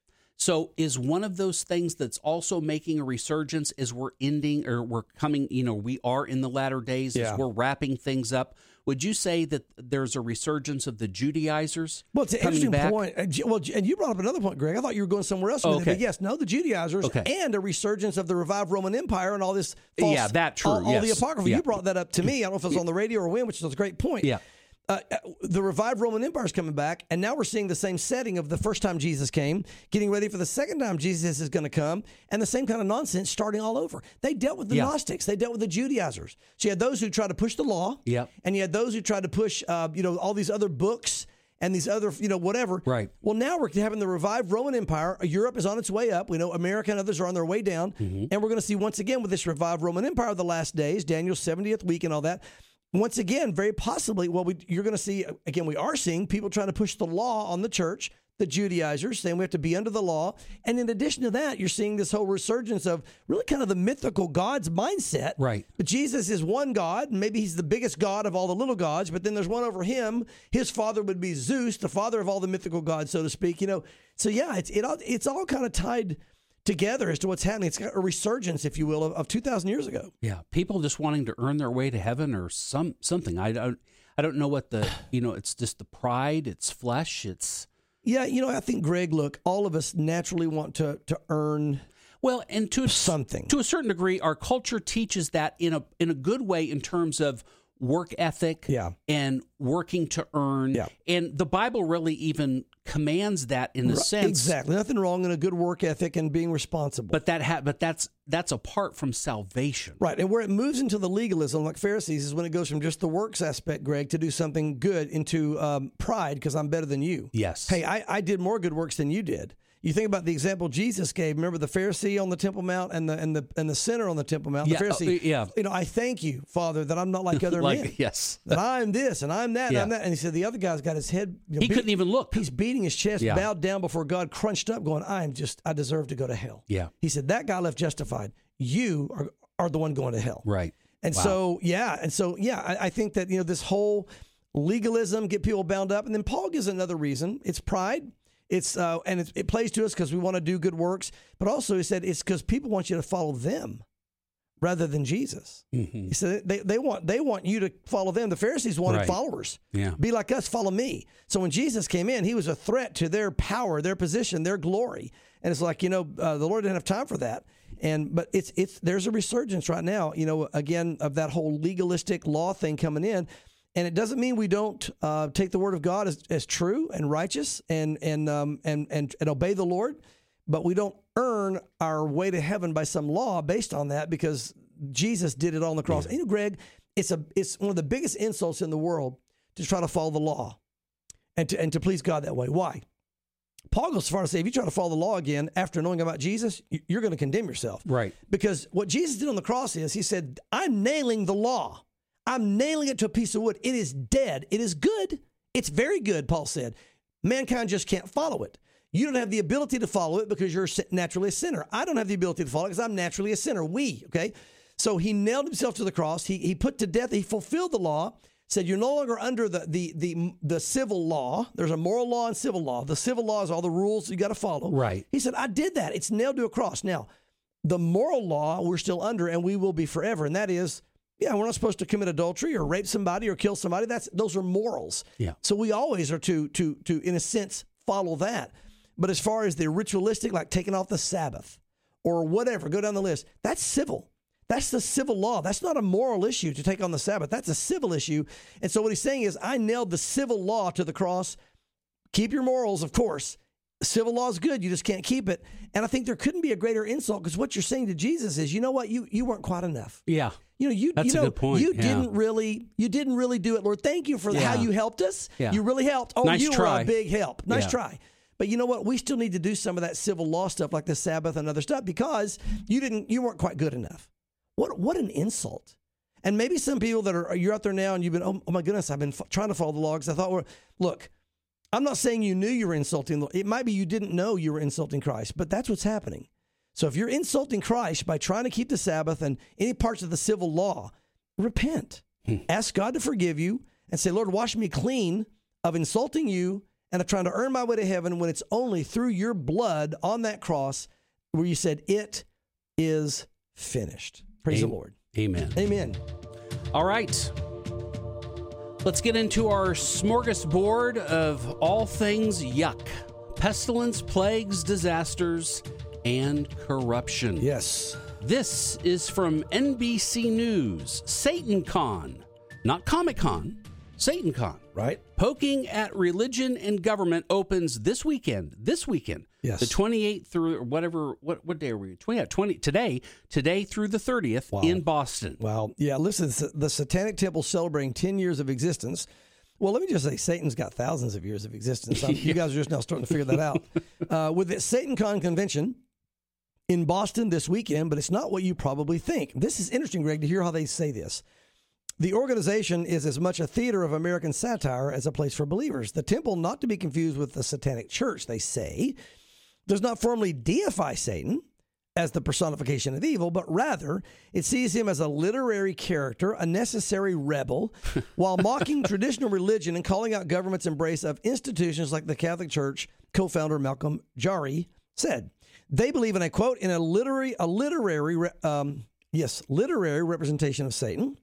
So is one of those things that's also making a resurgence as we're ending or we're coming, you know, we are in the latter days Yeah. as we're wrapping things up. Would you say that there's a resurgence of the Judaizers? Well, it's an coming interesting back? point. And, well, and you brought up another point, Greg. I thought you were going somewhere else. Oh, with it, okay. But yes, no, the Judaizers Okay. and a resurgence of the revived Roman Empire and all this false, Yeah, that true, all, all the yes. Apocrypha. Yeah. You brought that up to me. I don't know if it was on the radio or when, which was a great point. Yeah. Uh, the revived Roman Empire is coming back, and now we're seeing the same setting of the first time Jesus came, getting ready for the second time Jesus is going to come, and the same kind of nonsense starting all over. They dealt with the Yeah. Gnostics. They dealt with the Judaizers. So you had those who tried to push the law, Yep. and you had those who tried to push, uh, you know, all these other books and these other, you know, whatever. Right. Well, now we're having the revived Roman Empire. Europe is on its way up. We know America and others are on their way down, Mm-hmm. and we're going to see once again with this revived Roman Empire of the last days, Daniel's seventieth week and all that. Once again, very possibly, well, we, you're going to see, again, we are seeing people trying to push the law on the church, the Judaizers, saying we have to be under the law. And in addition to that, you're seeing this whole resurgence of really kind of the mythical gods mindset. Right. But Jesus is one God, and maybe he's the biggest God of all the little gods, but then there's one over him. His father would be Zeus, the father of all the mythical gods, so to speak. You know, so yeah, it's it all, it's all kind of tied together as to what's happening. It's got a resurgence, if you will, of, of two thousand years ago. Yeah, people just wanting to earn their way to heaven or some something. I don't I don't know what the, you know, it's just the pride, it's flesh, it's Yeah, you know, I think, Greg, look, all of us naturally want to to earn well, and to a, something. To a certain degree, our culture teaches that in a in a good way in terms of work ethic Yeah. and working to earn. Yeah. And the Bible really even commands that in a Right, sense. Exactly. Nothing wrong in a good work ethic and being responsible. But that ha- but that's that's apart from salvation. Right. And where it moves into the legalism, like Pharisees, is when it goes from just the works aspect, Greg, to do something good into um, pride because I'm better than you. Yes. Hey, I, I did more good works than you did. You think about the example Jesus gave. Remember the Pharisee on the Temple Mount and the and the and the sinner on the Temple Mount. Yeah, The Pharisee, uh, yeah. You know, I thank you, Father, that I'm not like other Like, men. yes. That I'm this and I'm that Yeah. and I'm that. And he said the other guy's got his head. You know, He beat- couldn't even look. He's beating his chest, Yeah. bowed down before God, crunched up, going, I'm just, I deserve to go to hell. Yeah. He said that guy left justified. You are are the one going to hell. Right. And Wow. so, yeah. And so, yeah, I, I think that, you know, this whole legalism, get people bound up. And then Paul gives another reason. It's pride. It's uh, and it, it plays to us because we want to do good works. But also he said it's because people want you to follow them. rather than Jesus. Mm-hmm. He said they, they want they want you to follow them. The Pharisees wanted Right. followers. Yeah. Be like us, follow me. So when Jesus came in, he was a threat to their power, their position, their glory. And it's like, you know, uh, the Lord didn't have time for that. And but it's it's there's a resurgence right now, you know, again, of that whole legalistic law thing coming in. And it doesn't mean we don't uh, take the word of God as, as true and righteous and and um and, and and obey the Lord, but we don't earn our way to heaven by some law based on that, because Jesus did it on the cross. Yeah. You know, Greg, it's a it's one of the biggest insults in the world to try to follow the law and to and to please God that way. Why? Paul goes so far to say, if you try to follow the law again after knowing about Jesus, you're going to condemn yourself. Right. Because what Jesus did on the cross is he said, I'm nailing the law. I'm nailing it to a piece of wood. It is dead. It is good. It's very good, Paul said. Mankind just can't follow it. You don't have the ability to follow it because you're naturally a sinner. I don't have the ability to follow it because I'm naturally a sinner. We, okay? So he nailed himself to the cross. He he put to death, he fulfilled the law, said you're no longer under the the the, the civil law. There's a moral law and civil law. The civil law is all the rules you got to follow. Right. He said, I did that. It's nailed to a cross. Now, the moral law we're still under, and we will be forever, and that is, yeah, we're not supposed to commit adultery or rape somebody or kill somebody. That's those are morals. Yeah. So we always are to to to in a sense follow that. But as far as the ritualistic, like taking off the Sabbath or whatever, go down the list, that's civil. That's the civil law. That's not a moral issue to take on the Sabbath. That's a civil issue. And so what he's saying is, I nailed the civil law to the cross. Keep your morals, of course. Civil law is good. You just can't keep it. And I think there couldn't be a greater insult, because what you're saying to Jesus is, you know what? You you weren't quite enough. Yeah. You know, you, That's you know, a good point. you Yeah. didn't really, you didn't really do it, Lord. Thank you for Yeah. how you helped us. Yeah. You really helped. Oh, Nice you try. were a big help. Nice Yeah. try. But you know what? We still need to do some of that civil law stuff, like the Sabbath and other stuff, because you didn't, you weren't quite good enough. What, what an insult. And maybe some people that are, you're out there now and you've been, oh, oh my goodness, I've been f- trying to follow the law because I thought, well, look, I'm not saying you knew you were insulting the, it might be you didn't know you were insulting Christ, but that's what's happening. So if you're insulting Christ by trying to keep the Sabbath and any parts of the civil law, repent. Hmm. Ask God to forgive you and say, Lord, wash me clean of insulting you and of trying to earn my way to heaven, when it's only through your blood on that cross where you said, it is finished. Praise Am- the Lord. Amen. Amen. All right. Let's get into our smorgasbord of all things yuck. Pestilence, plagues, disasters, and corruption. Yes. This is from N B C News. SatanCon, not Comic-Con, SatanCon. Right? Poking at religion and government opens this weekend. This weekend. Yes. The twenty-eighth through whatever, what what day are we? twenty, yeah, twenty, today, today through the thirtieth Wow. in Boston. Wow. Yeah, listen, the Satanic Temple celebrating ten years of existence. Well, let me just say, Satan's got thousands of years of existence. I'm- You guys are just now starting to figure that out. Uh, with the SatanCon convention in Boston this weekend, but it's not what you probably think. This is interesting, Greg, to hear how they say this. The organization is as much a theater of American satire as a place for believers. The temple, not to be confused with the Satanic Church, they say, does not formally deify Satan as the personification of evil, but rather it sees him as a literary character, a necessary rebel, while mocking traditional religion and calling out government's embrace of institutions like the Catholic Church. Co-founder Malcolm Jari said, they believe in a quote, in a literary, a literary, um, yes, literary representation of Satan.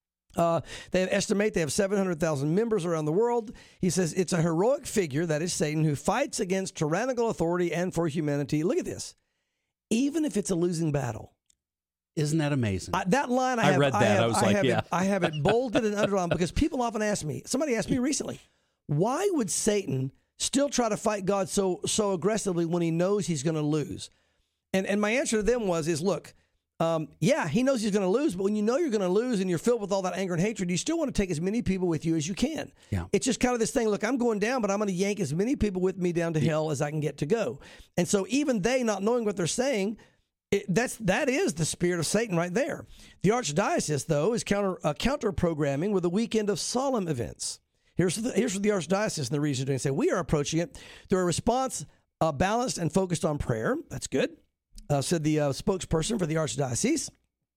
Uh, they estimate they have seven hundred thousand members around the world. He says it's a heroic figure, that is Satan, who fights against tyrannical authority and for humanity. Look at this. Even if it's a losing battle. Isn't that amazing? I, that line I, I have, read that. I, have, I was I like, have yeah. It, I have it bolded and underlined because people often ask me, somebody asked me recently, why would Satan still try to fight God so so aggressively when he knows he's going to lose? And and my answer to them was, is look, Um, yeah, he knows he's going to lose, but when you know you're going to lose and you're filled with all that anger and hatred, you still want to take as many people with you as you can. Yeah. It's just kind of this thing, look, I'm going down, but I'm going to yank as many people with me down to hell as I can get to go. And so even they, not knowing what they're saying, it, that's, that is the spirit of Satan right there. The Archdiocese, though, is counter uh, counter-programming with a weekend of solemn events. Here's the, here's what the Archdiocese and the region are doing. Say, we are approaching it through a response uh, balanced and focused on prayer. That's good. Uh, said the uh, spokesperson for the Archdiocese.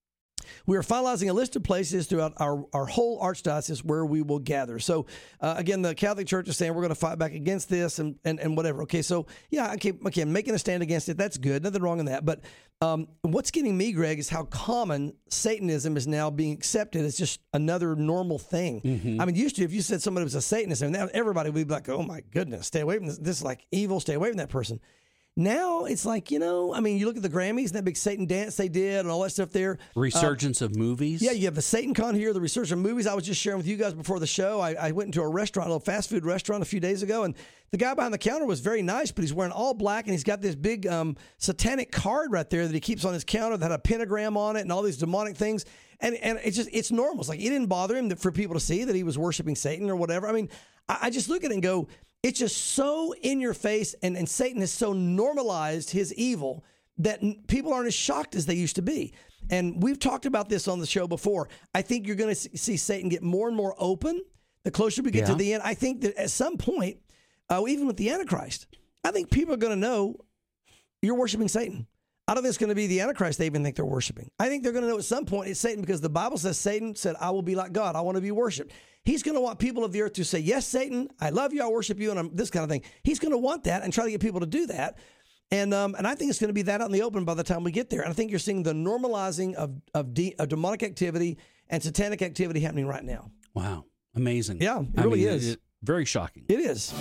We are finalizing a list of places throughout our, our whole archdiocese where we will gather. So, uh, again, the Catholic Church is saying we're going to fight back against this and, and, and whatever. Okay, so, yeah, okay, okay, making a stand against it, that's good. Nothing wrong in that. But um, what's getting me, Greg, is how common Satanism is now being accepted as just another normal thing. Mm-hmm. I mean, used to, if you said somebody was a Satanist, I mean, everybody would be like, oh, my goodness, stay away from this. This is like evil, stay away from that person. Now it's like, you know, I mean, you look at the Grammys and that big Satan dance they did and all that stuff there. Resurgence uh, of movies. Yeah, you have the Satan Con here, the resurgence of movies. I was just sharing with you guys before the show. I, I went into a restaurant, a little fast food restaurant a few days ago, and the guy behind the counter was very nice, but he's wearing all black, and he's got this big um, satanic card right there that he keeps on his counter that had a pentagram on it and all these demonic things. And and it's just, it's normal. It's like it didn't bother him that, for people to see that he was worshiping Satan or whatever. I mean, I, I just look at it and go, it's just so in your face, and, and Satan has so normalized his evil that n- people aren't as shocked as they used to be. And we've talked about this on the show before. I think you're going to see Satan get more and more open the closer we get yeah. to the end. I think that at some point, uh, even with the Antichrist, I think people are going to know you're worshiping Satan. I don't think it's going to be the Antichrist they even think they're worshiping. I think they're going to know at some point it's Satan, because the Bible says Satan said, I will be like God. I want to be worshiped. He's going to want people of the earth to say, yes, Satan, I love you, I worship you, and I'm this kind of thing. He's going to want that and try to get people to do that. And um, and I think it's going to be that out in the open by the time we get there. And I think you're seeing the normalizing of of, de- of demonic activity and satanic activity happening right now. Wow. Amazing. Yeah, it I really mean, is. It, very shocking. It is.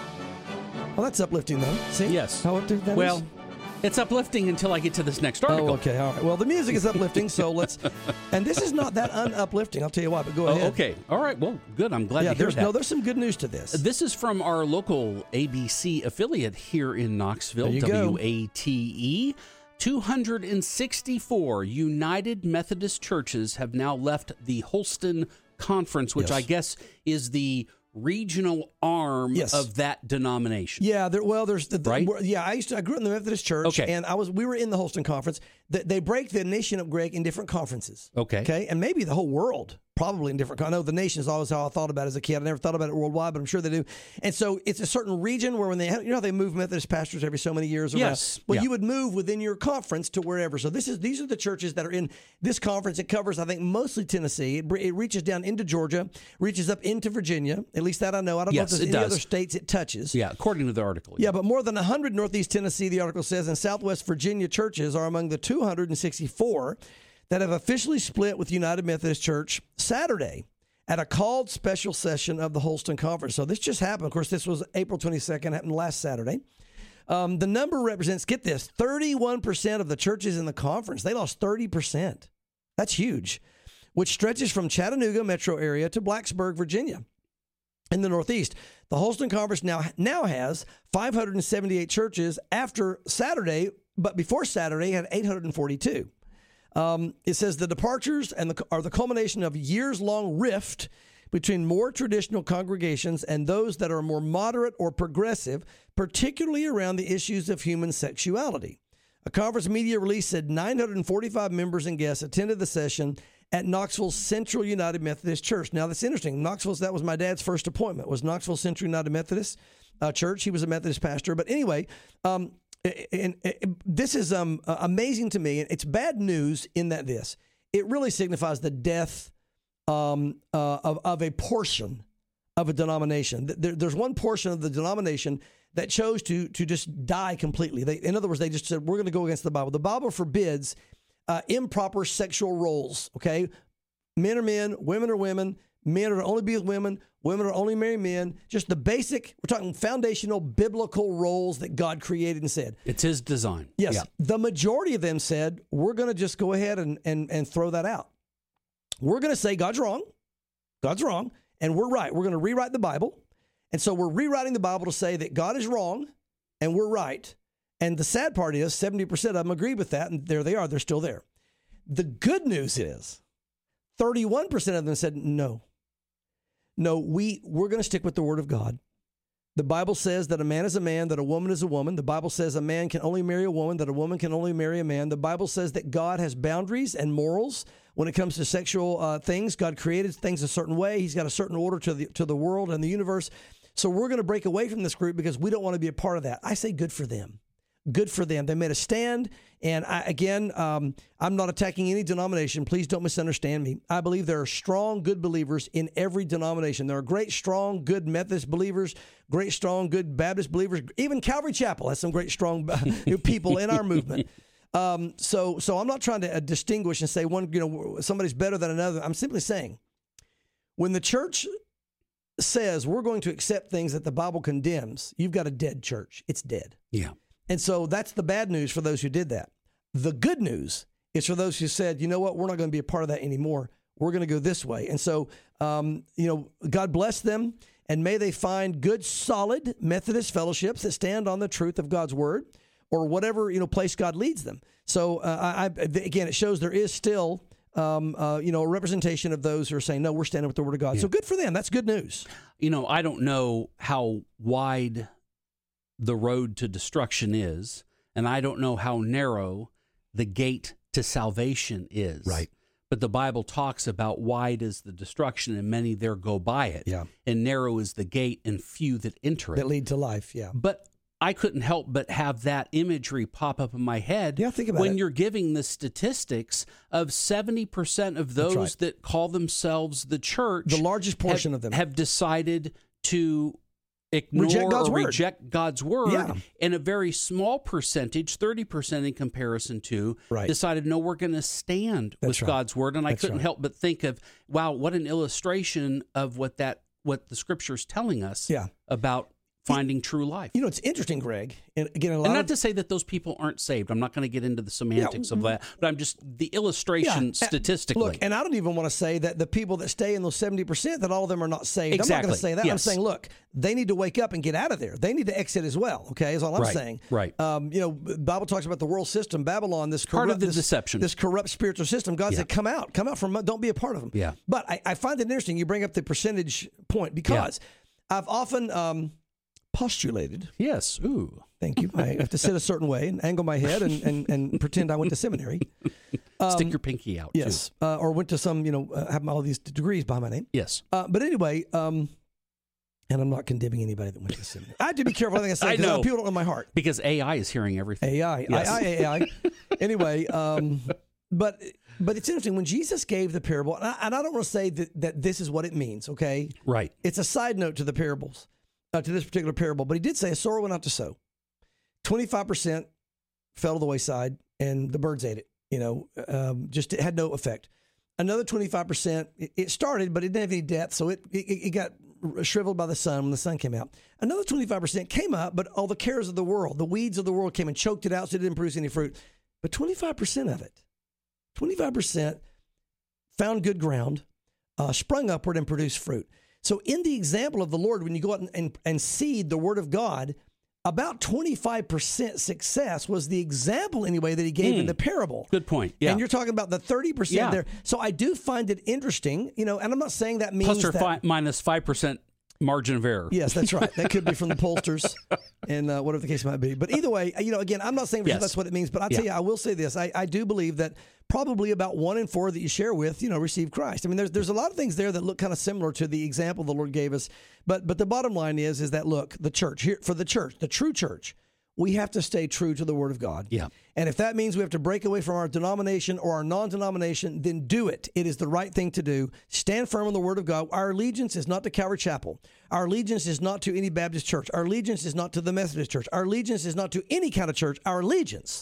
Well, that's uplifting, though. See? Yes. How uplifting that well, is? It's uplifting until I get to this next article. Oh, okay. All right. Well, the music is uplifting, so let's... And this is not that unuplifting, I'll tell you why, but go Oh, ahead. okay. All right. Well, good. I'm glad Yeah, to hear there's, that. no, there's some good news to this. This is from our local A B C affiliate here in Knoxville, There you go. W A T E. two hundred sixty-four United Methodist churches have now left the Holston Conference, which Yes. I guess is the regional arm Yes. of that denomination. Yeah, there, well, there's the, the Right? yeah. I used to I grew up in the Methodist Church, Okay. and I was we were in the Holston Conference. They, they break the nation up, Greg, in different conferences. Okay. Okay, and maybe the whole world probably in different. I know the nation is always how I thought about it as a kid. I never thought about it worldwide, but I'm sure they do. And so it's a certain region where when they have, you know how they move Methodist pastors every so many years around. Yes. Well, Yeah. you would move within your conference to wherever. So this is these are the churches that are in this conference. It covers, I think, mostly Tennessee. It, it reaches down into Georgia, reaches up into Virginia. At least that I know. I don't Yes, know if there's it any does. other states it touches. Yeah, according to the article. Yeah, but more than one hundred Northeast Tennessee, the article says, and Southwest Virginia churches are among the two hundred sixty-four that have officially split with United Methodist Church Saturday at a called special session of the Holston Conference. So this just happened. Of course, this was April twenty-second, happened last Saturday. Um, the number represents, get this, thirty-one percent of the churches in the conference. They lost thirty percent. That's huge, which stretches from Chattanooga metro area to Blacksburg, Virginia. In the Northeast, the Holston Conference now now has five hundred seventy-eight churches after Saturday, but before Saturday it had eight hundred forty-two. Um, it says the departures and the, are the culmination of years-long rift between more traditional congregations and those that are more moderate or progressive, particularly around the issues of human sexuality. A conference media release said nine hundred forty-five members and guests attended the session at Knoxville's Central United Methodist Church. Now, that's interesting. Knoxville's, that was my dad's first appointment, was Knoxville Central United Methodist uh, Church. He was a Methodist pastor. But anyway, um, and, and this is um, uh, amazing to me. It's bad news in that this, it really signifies the death um, uh, of, of a portion of a denomination. There, there's one portion of the denomination that chose to to just die completely. They, in other words, they just said, we're going to go against the Bible. The Bible forbids Uh, improper sexual roles, okay? Men are men, women are women, men are to only be with women, women are only marry men. Just the basic, we're talking foundational biblical roles that God created and said. It's his design. Yes. Yeah. The majority of them said, we're going to just go ahead and, and, and throw that out. We're going to say God's wrong. God's wrong. And we're right. We're going to rewrite the Bible. And so we're rewriting the Bible to say that God is wrong and we're right. And the sad part is seventy percent of them agree with that, and there they are. They're still there. The good news is thirty-one percent of them said, no. No, we, we're going to stick with the Word of God. The Bible says that a man is a man, that a woman is a woman. The Bible says a man can only marry a woman, that a woman can only marry a man. The Bible says that God has boundaries and morals when it comes to sexual uh, things. God created things a certain way. He's got a certain order to the to the world and the universe. So we're going to break away from this group because we don't want to be a part of that. I say good for them. Good for them. They made a stand. And I, again, um, I'm not attacking any denomination. Please don't misunderstand me. I believe there are strong, good believers in every denomination. There are great, strong, good Methodist believers, great, strong, good Baptist believers. Even Calvary Chapel has some great, strong people in our movement. Um, so, so I'm not trying to uh, distinguish and say one, you know, somebody's better than another. I'm simply saying, when the church says we're going to accept things that the Bible condemns, you've got a dead church. It's dead. Yeah. And so that's the bad news for those who did that. The good news is for those who said, you know what, we're not going to be a part of that anymore. We're going to go this way. And so, um, you know, God bless them, and may they find good, solid Methodist fellowships that stand on the truth of God's word, or whatever, you know, place God leads them. So, uh, I, I, again, it shows there is still, um, uh, you know, a representation of those who are saying, no, we're standing with the word of God. Yeah. So good for them. That's good news. You know, I don't know how wide the road to destruction is, and I don't know how narrow the gate to salvation is. Right. But the Bible talks about wide is the destruction, and many there go by it. Yeah. And narrow is the gate, and few that enter it. That lead to life, yeah. But I couldn't help but have that imagery pop up in my head. Yeah, think about when it. you're giving the statistics of seventy percent of those right. that call themselves the church, the largest portion have, of them, have decided to ignore reject God's or word. reject God's word, Yeah. and a very small percentage, thirty percent in comparison to, Right. decided, no, we're going to stand That's with right. God's word. And I That's couldn't right. help but think of, wow, what an illustration of what that what the Scripture's telling us Yeah. about finding true life. You know, it's interesting, Greg. And again, a lot And not of, to say that those people aren't saved. I'm not going to get into the semantics of that, but I'm just the illustration Yeah. statistically. Look, and I don't even want to say that the people that stay in those seventy percent, that all of them are not saved. I'm not Exactly. going to say that. I'm Yes. saying, look, they need to wake up and get out of there. They need to exit as well, okay, is all I'm Right. saying. Right. Um, you know, the Bible talks about the world system, Babylon, this corrupt, Part of the this, deception. this corrupt spiritual system. God Yeah. said, come out. Come out from, don't be a part of them. Yeah. But I, I find it interesting you bring up the percentage point, because I've often um, postulated. Yes. Ooh. Thank you. I have to sit a certain way and angle my head and, and, and pretend I went to seminary. Stick your pinky out. Yes, Too. uh, or went to some, you know, uh, have all these degrees by my name. Yes. Uh, but anyway, um, and I'm not condemning anybody that went to seminary. I have to be careful. I think I say I 'cause know. people don't know my heart. Because A I is hearing everything. A I, Yes. I, I, A I. Anyway, um, but but it's interesting when Jesus gave the parable, and I, and I don't want to say that, that this is what it means. Okay, Right. it's a side note to the parables, uh, to this particular parable. But he did say a sower went out to sow. twenty-five percent fell to the wayside, and the birds ate it. You know, um, just it had no effect. Another twenty-five percent, it, it started, but it didn't have any depth, so it, it it got shriveled by the sun when the sun came out. Another twenty-five percent came up, but all the cares of the world, the weeds of the world came and choked it out, so it didn't produce any fruit. But twenty-five percent of it, twenty-five percent found good ground, uh, sprung upward, and produced fruit. So in the example of the Lord, when you go out and, and, and seed the word of God, about twenty-five percent success was the example, anyway, that he gave Mm. in the parable. Good point. Yeah. And you're talking about the thirty percent Yeah. there. So I do find it interesting, you know, and I'm not saying that means Plus or that... fi- minus five percent margin of error. Yes, that's right. That could be from the pollsters and uh, whatever the case might be. But either way, you know, again, I'm not saying for sure Yes. that's what it means, but I'll tell Yeah. you, I will say this. I, I do believe that probably about one in four that you share with, you know, receive Christ. I mean, there's there's a lot of things there that look kind of similar to the example the Lord gave us. But but the bottom line is, is that, look, the church, here for the church, the true church, we have to stay true to the Word of God. Yeah. And if that means we have to break away from our denomination or our non-denomination, then do it. It is the right thing to do. Stand firm on the Word of God. Our allegiance is not to Calvary Chapel. Our allegiance is not to any Baptist church. Our allegiance is not to the Methodist church. Our allegiance is not to any kind of church. Our allegiance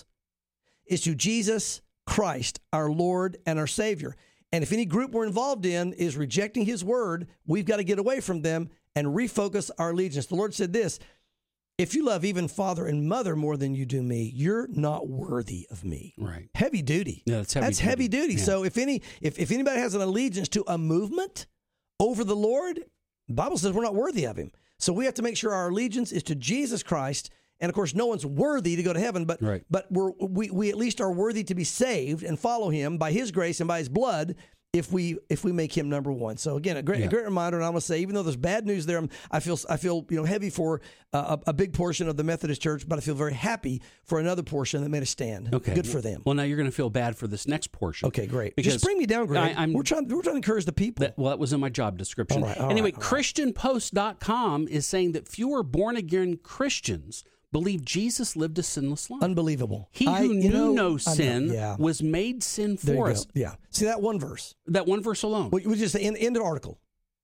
is to Jesus Christ, our Lord and our Savior. And if any group we're involved in is rejecting His Word, we've got to get away from them and refocus our allegiance. The Lord said this, if you love even father and mother more than you do me, you're not worthy of me. Right. Heavy duty. Yeah, that's heavy That's duty. heavy duty. Yeah. So if any, if, if anybody has an allegiance to a movement over the Lord, the Bible says we're not worthy of Him. So we have to make sure our allegiance is to Jesus Christ. And of course, no one's worthy to go to heaven, but Right. but we're, we we at least are worthy to be saved and follow Him by His grace and by His blood. If we if we make Him number one, so again, a great Yeah. a great reminder. And I'm gonna say, even though there's bad news there, I'm, I feel I feel you know heavy for uh, a, a big portion of the Methodist Church, but I feel very happy for another portion that made a stand. Okay. Good for them. Well, now you're going to feel bad for this next portion. Okay, great. Because Just bring me down, Greg. I- I'm- we're trying we're trying to encourage the people. That, well, that was in my job description. All right, all anyway, right, all right. Christian Post dot com is saying that fewer born-again Christians believed Jesus lived a sinless life. Unbelievable. He who I- you knew know, no I know, sin yeah. was made sin There you for go. us. Yeah. See that one verse. That one verse alone. We, we just say end, end of article.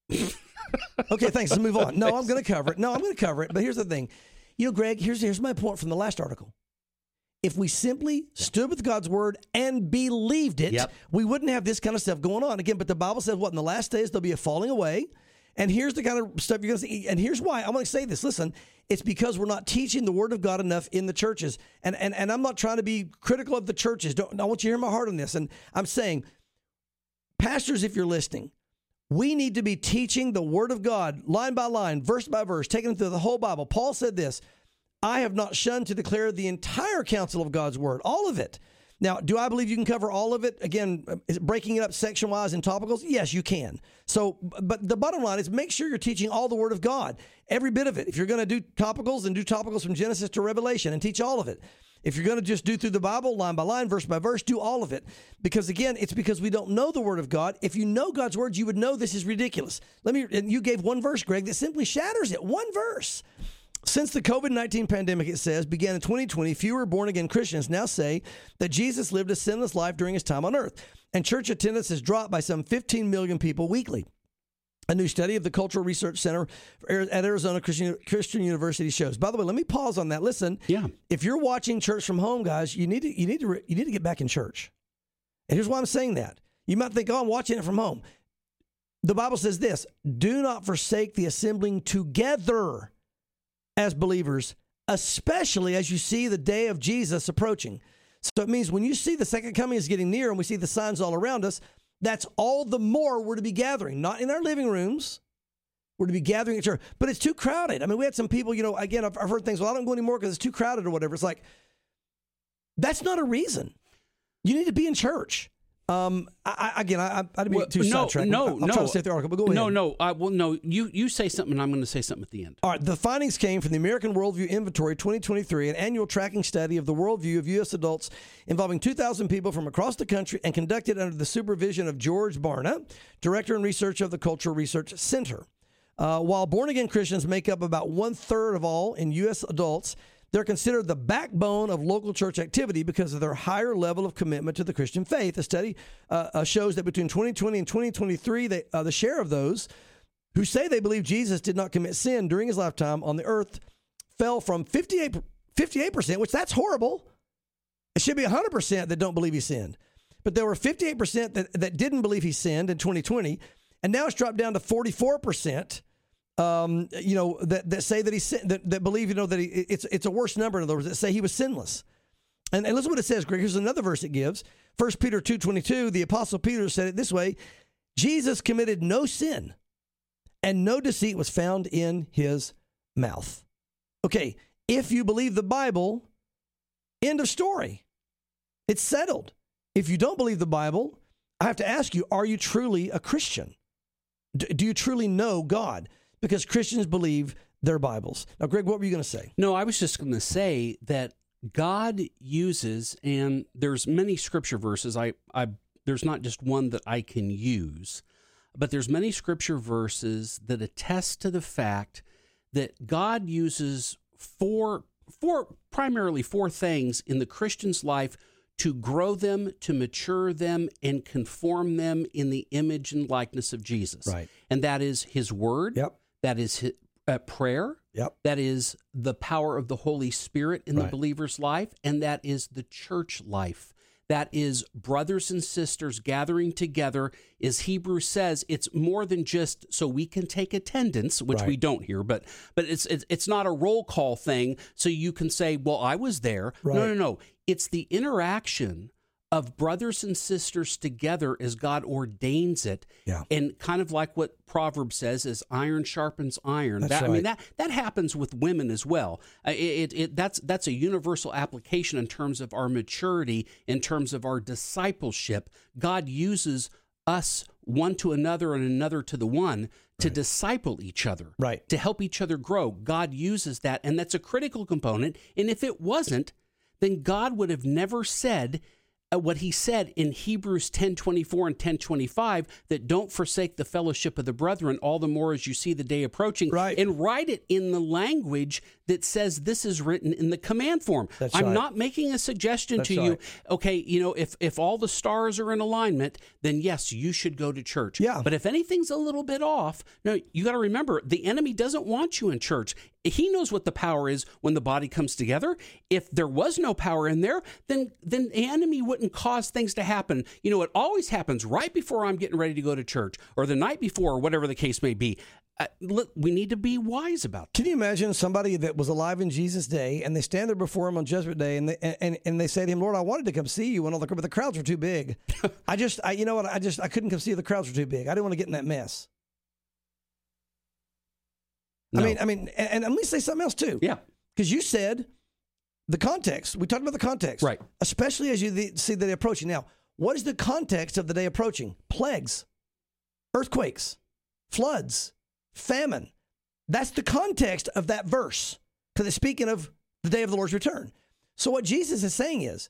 Okay, thanks. Let's move on. No, I'm going to cover it. No, I'm going to cover it. But here's the thing. You know, Greg, here's, here's my point from the last article. If we simply stood with God's word and believed it, Yep. we wouldn't have this kind of stuff going on. Again, but the Bible says what? In the last days, there'll be a falling away. And here's the kind of stuff you're going to see. And here's why. I'm going to say this. Listen, it's because we're not teaching the word of God enough in the churches. And and, and I'm not trying to be critical of the churches. Don't, I want you to hear my heart on this. And I'm saying, pastors, if you're listening, we need to be teaching the word of God line by line, verse by verse, taking it through the whole Bible. Paul said this, I have not shunned to declare the entire counsel of God's word, all of it. Now, do I believe you can cover all of it? Again, is it breaking it up section-wise in topicals? Yes, you can. So, but the bottom line is make sure you're teaching all the word of God, every bit of it. If you're going to do topicals, then do topicals from Genesis to Revelation and teach all of it. If you're going to just do through the Bible, line by line, verse by verse, do all of it. Because again, it's because we don't know the word of God. If you know God's word, you would know this is ridiculous. Let me, and you gave one verse, Greg, that simply shatters it. One verse. Since the COVID nineteen pandemic, it says, began in twenty twenty, fewer born-again Christians now say that Jesus lived a sinless life during his time on earth, and church attendance has dropped by some fifteen million people weekly. A new study of the Cultural Research Center at Arizona Christian, Christian University shows. By the way, let me pause on that. Listen, Yeah. if you're watching church from home, guys, you need to you need to re- you need to get back in church. And here's why I'm saying that. You might think, "Oh, I'm watching it from home." The Bible says this: "Do not forsake the assembling together as believers, especially as you see the day of Jesus approaching." So it means when you see the second coming is getting near and we see the signs all around us, that's all the more we're to be gathering, not in our living rooms. We're to be gathering at church, but it's too crowded. I mean, we had some people, you know, again, I've, I've heard things, well, I don't go anymore because it's too crowded or whatever. It's like, that's not a reason. You need to be in church. Um, I, I, again, I, I didn't mean Well, too no, sidetracked. no, I'm, I'm no. trying to stay at the article, but go ahead. No, no. Uh, well, no. You you say something, and I'm going to say something at the end. All right, the findings came from the American Worldview Inventory twenty twenty-three, an annual tracking study of the worldview of U S adults involving two thousand people from across the country and conducted under the supervision of George Barna, Director and Researcher of the Cultural Research Center. Uh, while born-again Christians make up about one-third of all in U S adults, they're considered the backbone of local church activity because of their higher level of commitment to the Christian faith. A study uh, uh, shows that between twenty twenty and twenty twenty-three, they, uh, the share of those who say they believe Jesus did not commit sin during his lifetime on the earth fell from fifty-eight, fifty-eight percent, which that's horrible. It should be one hundred percent that don't believe he sinned. But there were fifty-eight percent that, that didn't believe he sinned in twenty twenty, and now it's dropped down to forty-four percent. Um, you know, that, that say that he sin, that, that believe, you know, that he, it's it's a worse number, in other words, that say he was sinless. And, and listen what it says, Greg. Here's another verse it gives. First Peter two twenty-two, the Apostle Peter said it this way: Jesus committed no sin, and no deceit was found in his mouth. Okay, if you believe the Bible, end of story. It's settled. If you don't believe the Bible, I have to ask you, are you truly a Christian? D- do you truly know God? Because Christians believe their Bibles. Now, Greg, what were you going to say? No, I was just going to say that God uses, and there's many scripture verses. I, I, there's not just one that I can use, but there's many scripture verses that attest to the fact that God uses four, four, primarily four things in the Christian's life to grow them, to mature them, and conform them in the image and likeness of Jesus. Right. And that is his word. Yep. That is his, uh, prayer. Yep. That is the power of the Holy Spirit in Right. the believer's life. And that is the church life. That is brothers and sisters gathering together. As Hebrews says, it's more than just so we can take attendance, which Right. we don't here, but but it's, it's it's not a roll call thing so you can say, well, I was there. Right. No, no, no. It's the interaction of brothers and sisters together as God ordains it. Yeah. And kind of like what Proverbs says is iron sharpens iron. That's That, I right. mean, that, that happens with women as well. Uh, it, it, that's, that's a universal application in terms of our maturity, in terms of our discipleship. God uses us one to another and another to the one to Right. disciple each other, Right. to help each other grow. God uses that, and that's a critical component. And if it wasn't, then God would have never said, uh, what he said in Hebrews ten twenty-four and ten twenty-five, that don't forsake the fellowship of the brethren, all the more as you see the day approaching. Right. And write it in the language that says this is written in the command form. That's I'm right. not making a suggestion That's to you, right. okay, you know, if, if all the stars are in alignment, then yes, you should go to church. Yeah. But if anything's a little bit off, no, you got to remember, the enemy doesn't want you in church. He knows what the power is when the body comes together. If there was no power in there, then then the enemy wouldn't cause things to happen. You know, it always happens right before I'm getting ready to go to church, or the night before, or whatever the case may be. Uh, look, we need to be wise about that. Can you imagine somebody that was alive in Jesus' day, and they stand there before him on Judgment Day, and they, and, and they say to him, Lord, I wanted to come see you, and all the, but the crowds were too big. I just, I, you know what, I just, I couldn't come see you, the crowds were too big. I didn't want to get in that mess. No. I mean, I mean, and, and let me say something else too. Yeah. Because you said the context. We talked about the context. Right. Especially as you the, see the day approaching. Now, what is the context of the day approaching? Plagues, earthquakes, floods, famine. That's the context of that verse. Because it's speaking of the day of the Lord's return. So what Jesus is saying is,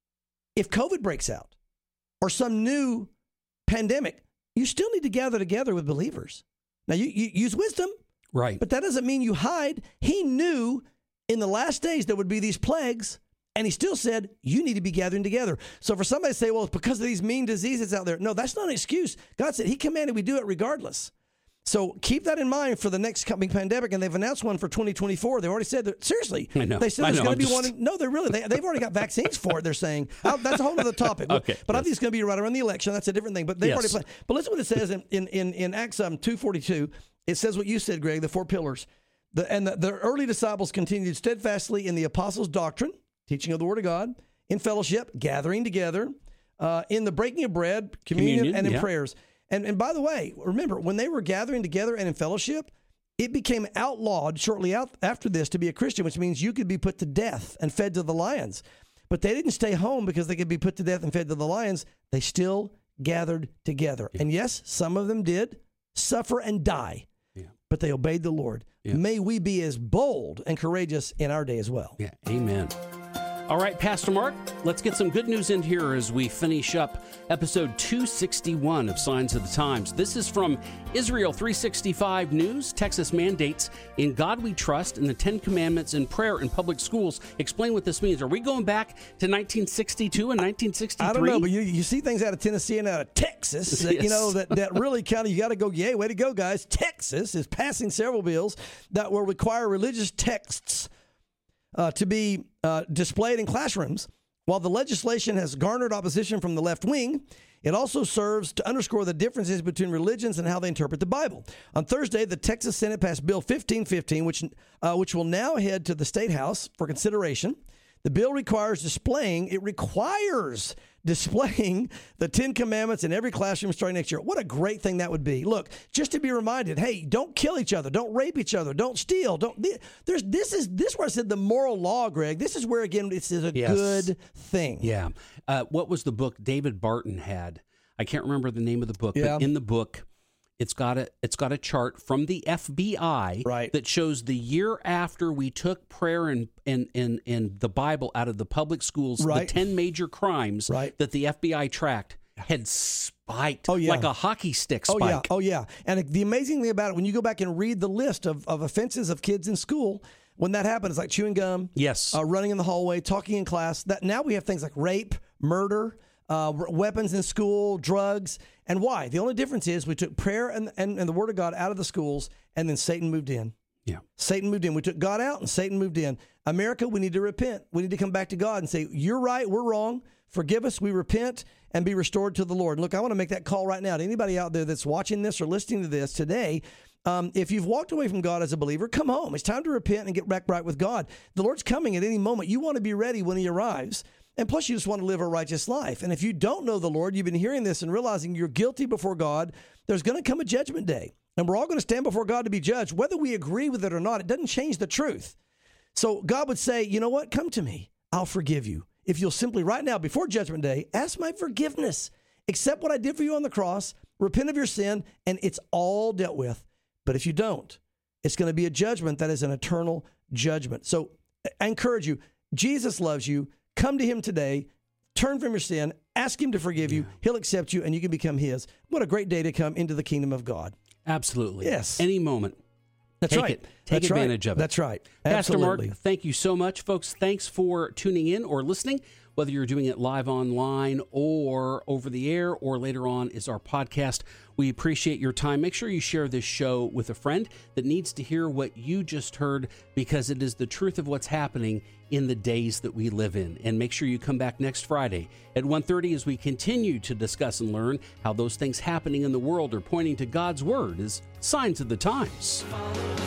if COVID breaks out or some new pandemic, you still need to gather together with believers. Now, you, you use wisdom. Right. But that doesn't mean you hide. He knew in the last days there would be these plagues, and he still said, you need to be gathering together. So for somebody to say, well, it's because of these mean diseases out there. No, that's not an excuse. God said he commanded we do it regardless. So keep that in mind for the next coming pandemic, and they've announced one for twenty twenty-four. They've already said that, seriously, I know. they said I there's know, going to I'm be just- one. No, they're really, they, they've already got vaccines for it, they're saying. Oh, that's a whole other topic. Okay, But I yes. think it's going to be right around the election. That's a different thing. But they've Yes. already planned. But listen what it says in, in, in, in Acts um, two forty-two. It says what you said, Greg, the four pillars. The, and the, the early disciples continued steadfastly in the apostles' doctrine, teaching of the word of God, in fellowship, gathering together, uh, in the breaking of bread, communion, Communion, and in yeah. prayers. And, and by the way, remember, when they were gathering together and in fellowship, it became outlawed shortly out after this to be a Christian, which means you could be put to death and fed to the lions. But they didn't stay home because they could be put to death and fed to the lions. They still gathered together. Yeah. And yes, some of them did suffer and die, yeah. but they obeyed the Lord. Yeah. May we be as bold and courageous in our day as well. Yeah, amen. All right, Pastor Mark, let's get some good news in here as we finish up episode two sixty-one of Signs of the Times. This is from Israel three sixty-five News. Texas mandates in God we trust and the Ten Commandments in prayer in public schools. Explain what this means. Are we going back to nineteen sixty-two and nineteen sixty-three? I don't know, but you, you see things out of Tennessee and out of Texas that, Yes. you know, that, that really kind of, you got to go, yay, way to go, guys. Texas is passing several bills that will require religious texts Uh, to be uh, displayed in classrooms. While the legislation has garnered opposition from the left wing, it also serves to underscore the differences between religions and how they interpret the Bible. On Thursday, the Texas Senate passed Bill fifteen fifteen, which uh, which will now head to the State House for consideration. The bill requires displaying, it requires displaying the Ten Commandments in every classroom starting next year. What a great thing that would be. Look, just to be reminded, hey, don't kill each other, don't rape each other, don't steal, don't, there's, this is, this is where I said the moral law, Greg. This is where, again, this is a Yes. good thing. Yeah. Uh, what was the book David Barton had? I can't remember the name of the book, Yeah. but in the book, It's got a it's got a chart from the F B I Right. that shows the year after we took prayer and and, and, and the Bible out of the public schools, Right. the ten major crimes Right. that the F B I tracked had spiked Oh, yeah. like a hockey stick Oh, spike. yeah. Oh, yeah. And the amazing thing about it, when you go back and read the list of, of offenses of kids in school, when that happens, like chewing gum, Yes. uh, running in the hallway, talking in class, that now we have things like rape, murder, uh, weapons in school, drugs. And why? The only difference is we took prayer and, and, and the Word of God out of the schools, and then Satan moved in. Yeah. Satan moved in. We took God out, and Satan moved in. America, we need to repent. We need to come back to God and say, you're right, we're wrong. Forgive us. We repent and be restored to the Lord. Look, I want to make that call right now to anybody out there that's watching this or listening to this today. Um, if you've walked away from God as a believer, come home. It's time to repent and get back right with God. The Lord's coming at any moment. You want to be ready when he arrives. And plus, you just want to live a righteous life. And if you don't know the Lord, you've been hearing this and realizing you're guilty before God, there's going to come a judgment day. And we're all going to stand before God to be judged. Whether we agree with it or not, it doesn't change the truth. So God would say, you know what? Come to me. I'll forgive you. If you'll simply right now, before Judgment Day, ask my forgiveness. Accept what I did for you on the cross. Repent of your sin, and it's all dealt with. But if you don't, it's going to be a judgment that is an eternal judgment. So I encourage you, Jesus loves you. Come to him today. Turn from your sin, ask him to forgive you, he'll accept you, and you can become his. What a great day to come into the kingdom of God. Absolutely. Yes. Any moment. That's Take right. it. Take That's advantage right. of it. That's right. Pastor Absolutely. Mark, thank you so much. Folks, thanks for tuning in or listening, whether you're doing it live online or over the air or later on is our podcast. We appreciate your time. Make sure you share this show with a friend that needs to hear what you just heard, because it is the truth of what's happening in the days that we live in. And make sure you come back next Friday at one thirty as we continue to discuss and learn how those things happening in the world are pointing to God's word as signs of the times.